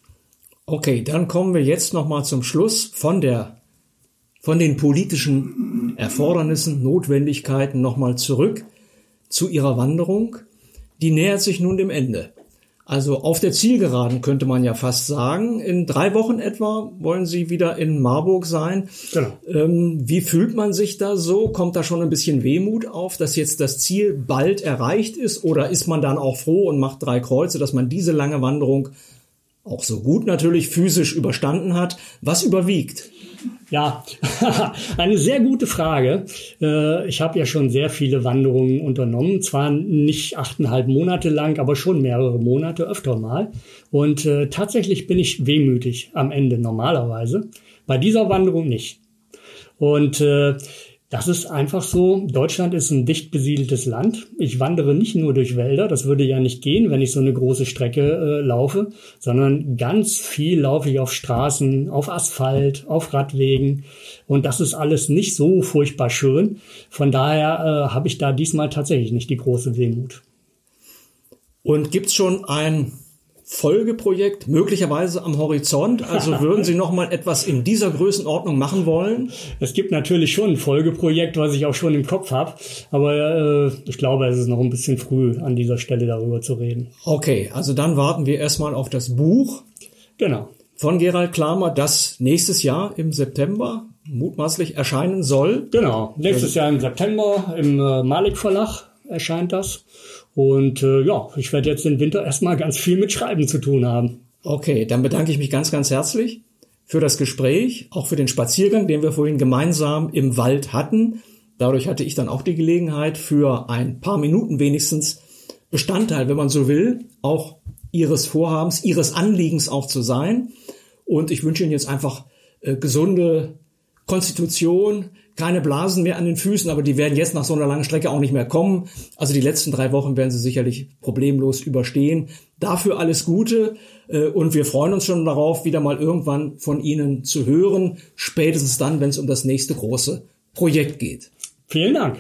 Okay, dann kommen wir jetzt nochmal zum Schluss von der, von den politischen Erfordernissen, Notwendigkeiten nochmal zurück zu Ihrer Wanderung. Die nähert sich nun dem Ende. Also auf der Zielgeraden könnte man ja fast sagen. In drei Wochen etwa wollen Sie wieder in Marburg sein. Genau. Ähm, wie fühlt man sich da so? Kommt da schon ein bisschen Wehmut auf, dass jetzt das Ziel bald erreicht ist? Oder ist man dann auch froh und macht drei Kreuze, dass man diese lange Wanderung auch so gut natürlich physisch überstanden hat. Was überwiegt? Ja, eine sehr gute Frage. Ich habe ja schon sehr viele Wanderungen unternommen, zwar nicht achteinhalb Monate lang, aber schon mehrere Monate, öfter mal. Und äh, tatsächlich bin ich wehmütig am Ende normalerweise. Bei dieser Wanderung nicht. Und äh, das ist einfach so, Deutschland ist ein dicht besiedeltes Land. Ich wandere nicht nur durch Wälder, das würde ja nicht gehen, wenn ich so eine große Strecke äh, laufe, sondern ganz viel laufe ich auf Straßen, auf Asphalt, auf Radwegen. Und das ist alles nicht so furchtbar schön. Von daher äh, habe ich da diesmal tatsächlich nicht die große Wehmut. Und gibt's schon ein Folgeprojekt möglicherweise am Horizont? Also würden Sie noch mal etwas in dieser Größenordnung machen wollen? Es gibt natürlich schon ein Folgeprojekt, was ich auch schon im Kopf habe, aber äh, ich glaube, es ist noch ein bisschen früh, an dieser Stelle darüber zu reden. Okay, also dann warten wir erstmal auf das Buch. Genau. Von Gerald Klamer, das nächstes Jahr im September mutmaßlich erscheinen soll. Genau, nächstes Jahr im September im äh, Malik Verlag erscheint das. Und äh, ja, ich werde jetzt den Winter erstmal ganz viel mit Schreiben zu tun haben. Okay, dann bedanke ich mich ganz, ganz herzlich für das Gespräch, auch für den Spaziergang, den wir vorhin gemeinsam im Wald hatten. Dadurch hatte ich dann auch die Gelegenheit, für ein paar Minuten wenigstens Bestandteil, wenn man so will, auch Ihres Vorhabens, Ihres Anliegens auch zu sein. Und ich wünsche Ihnen jetzt einfach äh, gesunde Konstitution, keine Blasen mehr an den Füßen, aber die werden jetzt nach so einer langen Strecke auch nicht mehr kommen. Also die letzten drei Wochen werden Sie sicherlich problemlos überstehen. Dafür alles Gute und wir freuen uns schon darauf, wieder mal irgendwann von Ihnen zu hören, spätestens dann, wenn es um das nächste große Projekt geht. Vielen Dank.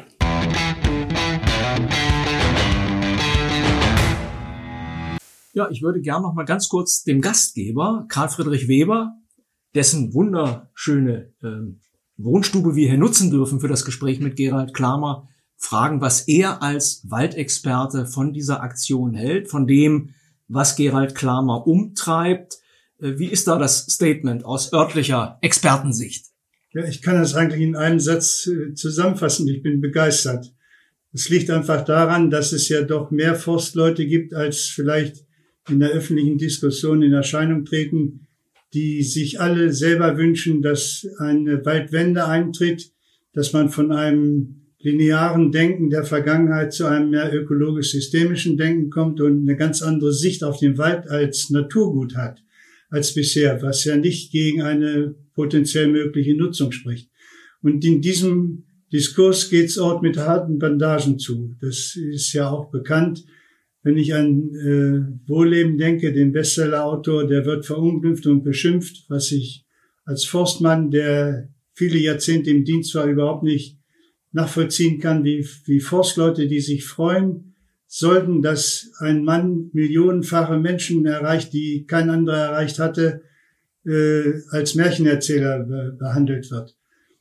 Ja, ich würde gern noch mal ganz kurz dem Gastgeber, Karl Friedrich Weber, dessen wunderschöne ähm, Wohnstube wir hier nutzen dürfen für das Gespräch mit Gerald Klamer, fragen, was er als Waldexperte von dieser Aktion hält, von dem, was Gerald Klamer umtreibt. Wie ist da das Statement aus örtlicher Expertensicht? Ja, ich kann das eigentlich in einem Satz zusammenfassen. Ich bin begeistert. Es liegt einfach daran, dass es ja doch mehr Forstleute gibt, als vielleicht in der öffentlichen Diskussion in Erscheinung treten, die sich alle selber wünschen, dass eine Waldwende eintritt, dass man von einem linearen Denken der Vergangenheit zu einem mehr ökologisch-systemischen Denken kommt und eine ganz andere Sicht auf den Wald als Naturgut hat als bisher, was ja nicht gegen eine potenziell mögliche Nutzung spricht. Und in diesem Diskurs geht's Ort mit harten Bandagen zu. Das ist ja auch bekannt. Wenn ich an äh, Wohlleben denke, den Bestsellerautor, der wird verunglimpft und beschimpft, was ich als Forstmann, der viele Jahrzehnte im Dienst war, überhaupt nicht nachvollziehen kann, wie, wie Forstleute, die sich freuen sollten, dass ein Mann millionenfache Menschen erreicht, die kein anderer erreicht hatte, äh, als Märchenerzähler be- behandelt wird.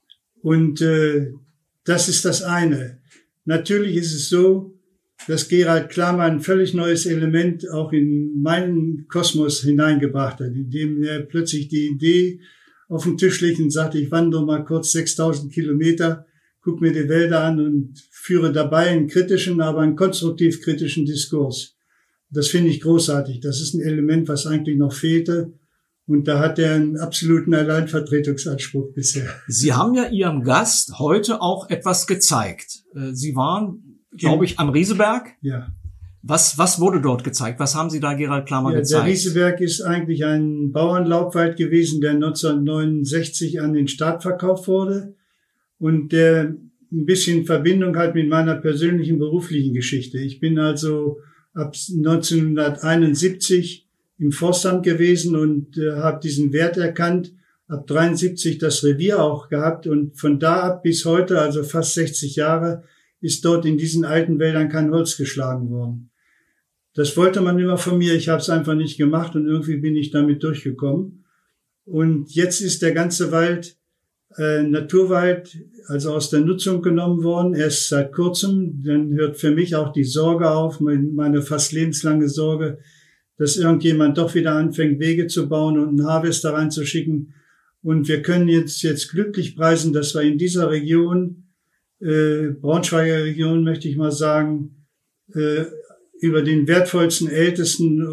Und äh, das ist das eine. Natürlich ist es so, dass Gerald Klamer ein völlig neues Element auch in meinen Kosmos hineingebracht hat, indem er plötzlich die Idee auf den Tisch legt und sagt, ich wandere mal kurz sechstausend Kilometer, guck mir die Wälder an und führe dabei einen kritischen, aber einen konstruktiv kritischen Diskurs. Das finde ich großartig. Das ist ein Element, was eigentlich noch fehlte. Und da hat er einen absoluten Alleinvertretungsanspruch bisher. Sie haben ja Ihrem Gast heute auch etwas gezeigt. Sie waren, glaube ich, am Rieseberg. Ja. Was, was wurde dort gezeigt? Was haben Sie da Gerald Klamer ja, gezeigt? Der Rieseberg ist eigentlich ein Bauernlaubwald gewesen, der neunzehnhundertneunundsechzig an den Staat verkauft wurde und der ein bisschen Verbindung hat mit meiner persönlichen beruflichen Geschichte. Ich bin also ab neunzehnhunderteinundsiebzig im Forstamt gewesen und äh, habe diesen Wert erkannt, ab dreiundsiebzig das Revier auch gehabt und von da ab bis heute, also fast sechzig Jahre, ist dort in diesen alten Wäldern kein Holz geschlagen worden. Das wollte man immer von mir, ich habe es einfach nicht gemacht und irgendwie bin ich damit durchgekommen. Und jetzt ist der ganze Wald äh, Naturwald, also aus der Nutzung genommen worden, erst seit kurzem. Dann hört für mich auch die Sorge auf, meine fast lebenslange Sorge, dass irgendjemand doch wieder anfängt, Wege zu bauen und einen Harvester reinzuschicken. Und wir können jetzt, jetzt glücklich preisen, dass wir in dieser Region, äh, Braunschweiger Region, möchte ich mal sagen, äh, über den wertvollsten, ältesten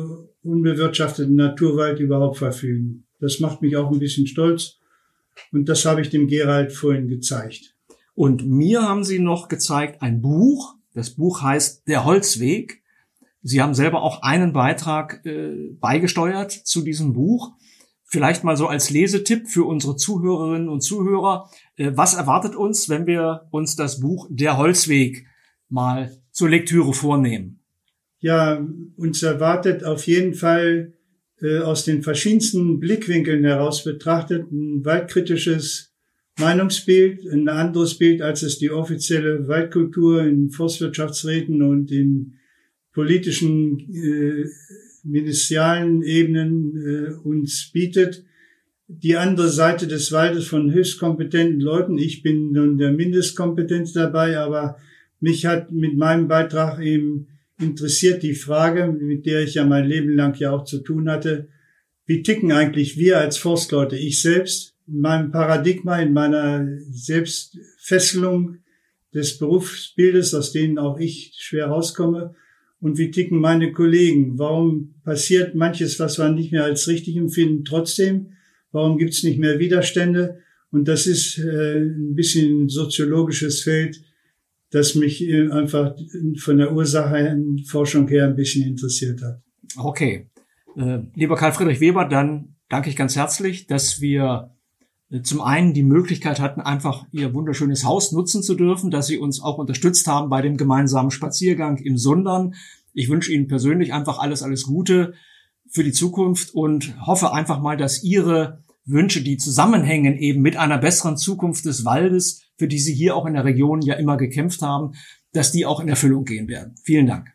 unbewirtschafteten Naturwald überhaupt verfügen. Das macht mich auch ein bisschen stolz. Und das habe ich dem Gerald vorhin gezeigt. Und mir haben Sie noch gezeigt ein Buch. Das Buch heißt Der Holzweg. Sie haben selber auch einen Beitrag äh, beigesteuert zu diesem Buch. Vielleicht mal so als Lesetipp für unsere Zuhörerinnen und Zuhörer. Äh, was erwartet uns, wenn wir uns das Buch Der Holzweg mal zur Lektüre vornehmen? Ja, uns erwartet auf jeden Fall äh, aus den verschiedensten Blickwinkeln heraus betrachtet ein waldkritisches Meinungsbild, ein anderes Bild, als es die offizielle Waldkultur in Forstwirtschaftsräten und in politischen, äh, ministerialen Ebenen äh, uns bietet. Die andere Seite des Waldes von höchst kompetenten Leuten. Ich bin nun der Mindestkompetenz dabei, aber mich hat mit meinem Beitrag eben interessiert die Frage, mit der ich ja mein Leben lang ja auch zu tun hatte, wie ticken eigentlich wir als Forstleute, ich selbst, in meinem Paradigma, in meiner Selbstfesselung des Berufsbildes, aus denen auch ich schwer rauskomme, und wie ticken meine Kollegen? Warum passiert manches, was wir nicht mehr als richtig empfinden, trotzdem? Warum gibt es nicht mehr Widerstände? Und das ist äh, ein bisschen ein soziologisches Feld, das mich einfach von der Ursachenforschung her ein bisschen interessiert hat. Okay. Äh, lieber Karl Friedrich Weber, dann danke ich ganz herzlich, dass wir äh, zum einen die Möglichkeit hatten, einfach Ihr wunderschönes Haus nutzen zu dürfen, dass Sie uns auch unterstützt haben bei dem gemeinsamen Spaziergang im Sundern. Ich wünsche Ihnen persönlich einfach alles, alles Gute für die Zukunft und hoffe einfach mal, dass Ihre Wünsche, die zusammenhängen eben mit einer besseren Zukunft des Waldes, für die Sie hier auch in der Region ja immer gekämpft haben, dass die auch in Erfüllung gehen werden. Vielen Dank.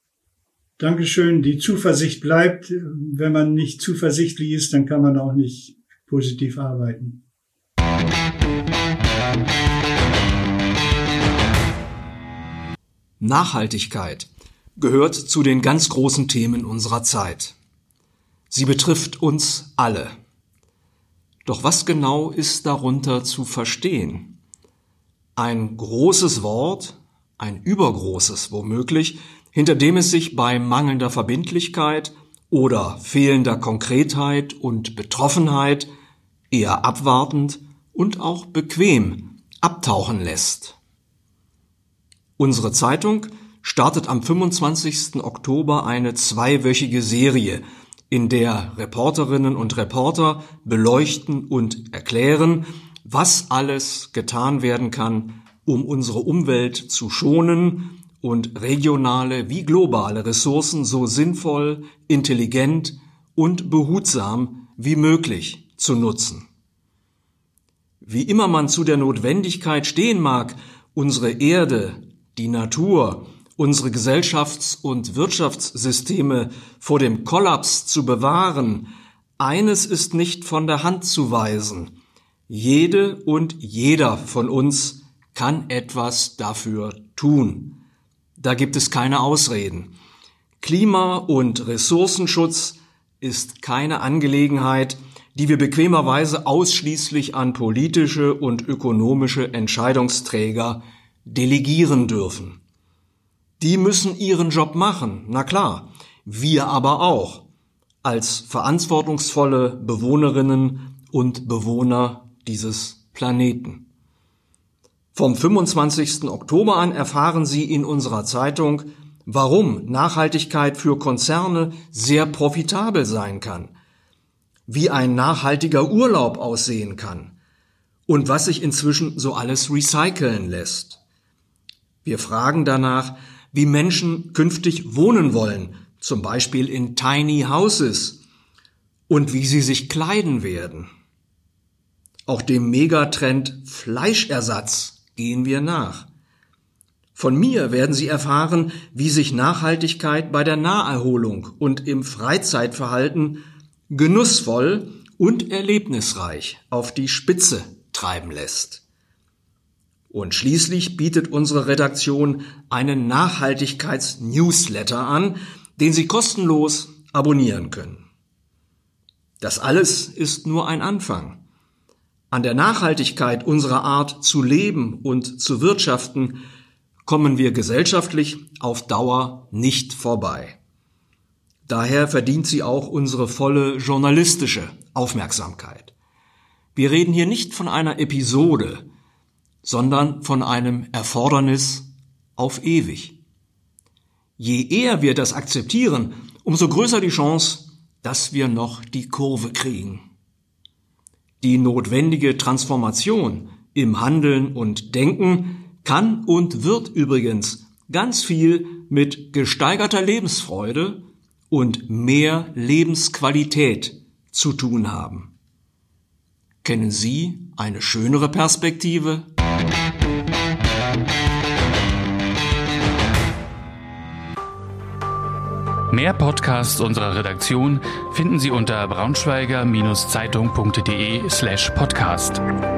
Dankeschön. Die Zuversicht bleibt. Wenn man nicht zuversichtlich ist, dann kann man auch nicht positiv arbeiten. Nachhaltigkeit gehört zu den ganz großen Themen unserer Zeit. Sie betrifft uns alle. Doch was genau ist darunter zu verstehen? Ein großes Wort, ein übergroßes womöglich, hinter dem es sich bei mangelnder Verbindlichkeit oder fehlender Konkretheit und Betroffenheit eher abwartend und auch bequem abtauchen lässt. Unsere Zeitung startet am fünfundzwanzigsten Oktober eine zweiwöchige Serie, in der Reporterinnen und Reporter beleuchten und erklären, was alles getan werden kann, um unsere Umwelt zu schonen und regionale wie globale Ressourcen so sinnvoll, intelligent und behutsam wie möglich zu nutzen. Wie immer man zu der Notwendigkeit stehen mag, unsere Erde, die Natur, unsere Gesellschafts- und Wirtschaftssysteme vor dem Kollaps zu bewahren, eines ist nicht von der Hand zu weisen. Jede und jeder von uns kann etwas dafür tun. Da gibt es keine Ausreden. Klima- und Ressourcenschutz ist keine Angelegenheit, die wir bequemerweise ausschließlich an politische und ökonomische Entscheidungsträger delegieren dürfen. Die müssen ihren Job machen, na klar, wir aber auch, als verantwortungsvolle Bewohnerinnen und Bewohner dieses Planeten. Vom fünfundzwanzigsten Oktober an erfahren Sie in unserer Zeitung, warum Nachhaltigkeit für Konzerne sehr profitabel sein kann, wie ein nachhaltiger Urlaub aussehen kann und was sich inzwischen so alles recyceln lässt. Wir fragen danach, wie Menschen künftig wohnen wollen, zum Beispiel in Tiny Houses, und wie sie sich kleiden werden. Auch dem Megatrend Fleischersatz gehen wir nach. Von mir werden Sie erfahren, wie sich Nachhaltigkeit bei der Naherholung und im Freizeitverhalten genussvoll und erlebnisreich auf die Spitze treiben lässt. Und schließlich bietet unsere Redaktion einen Nachhaltigkeits-Newsletter an, den Sie kostenlos abonnieren können. Das alles ist nur ein Anfang. An der Nachhaltigkeit unserer Art zu leben und zu wirtschaften kommen wir gesellschaftlich auf Dauer nicht vorbei. Daher verdient sie auch unsere volle journalistische Aufmerksamkeit. Wir reden hier nicht von einer Episode, sondern von einem Erfordernis auf ewig. Je eher wir das akzeptieren, umso größer die Chance, dass wir noch die Kurve kriegen. Die notwendige Transformation im Handeln und Denken kann und wird übrigens ganz viel mit gesteigerter Lebensfreude und mehr Lebensqualität zu tun haben. Kennen Sie eine schönere Perspektive? Mehr Podcasts unserer Redaktion finden Sie unter braunschweiger-zeitung.de slash podcast.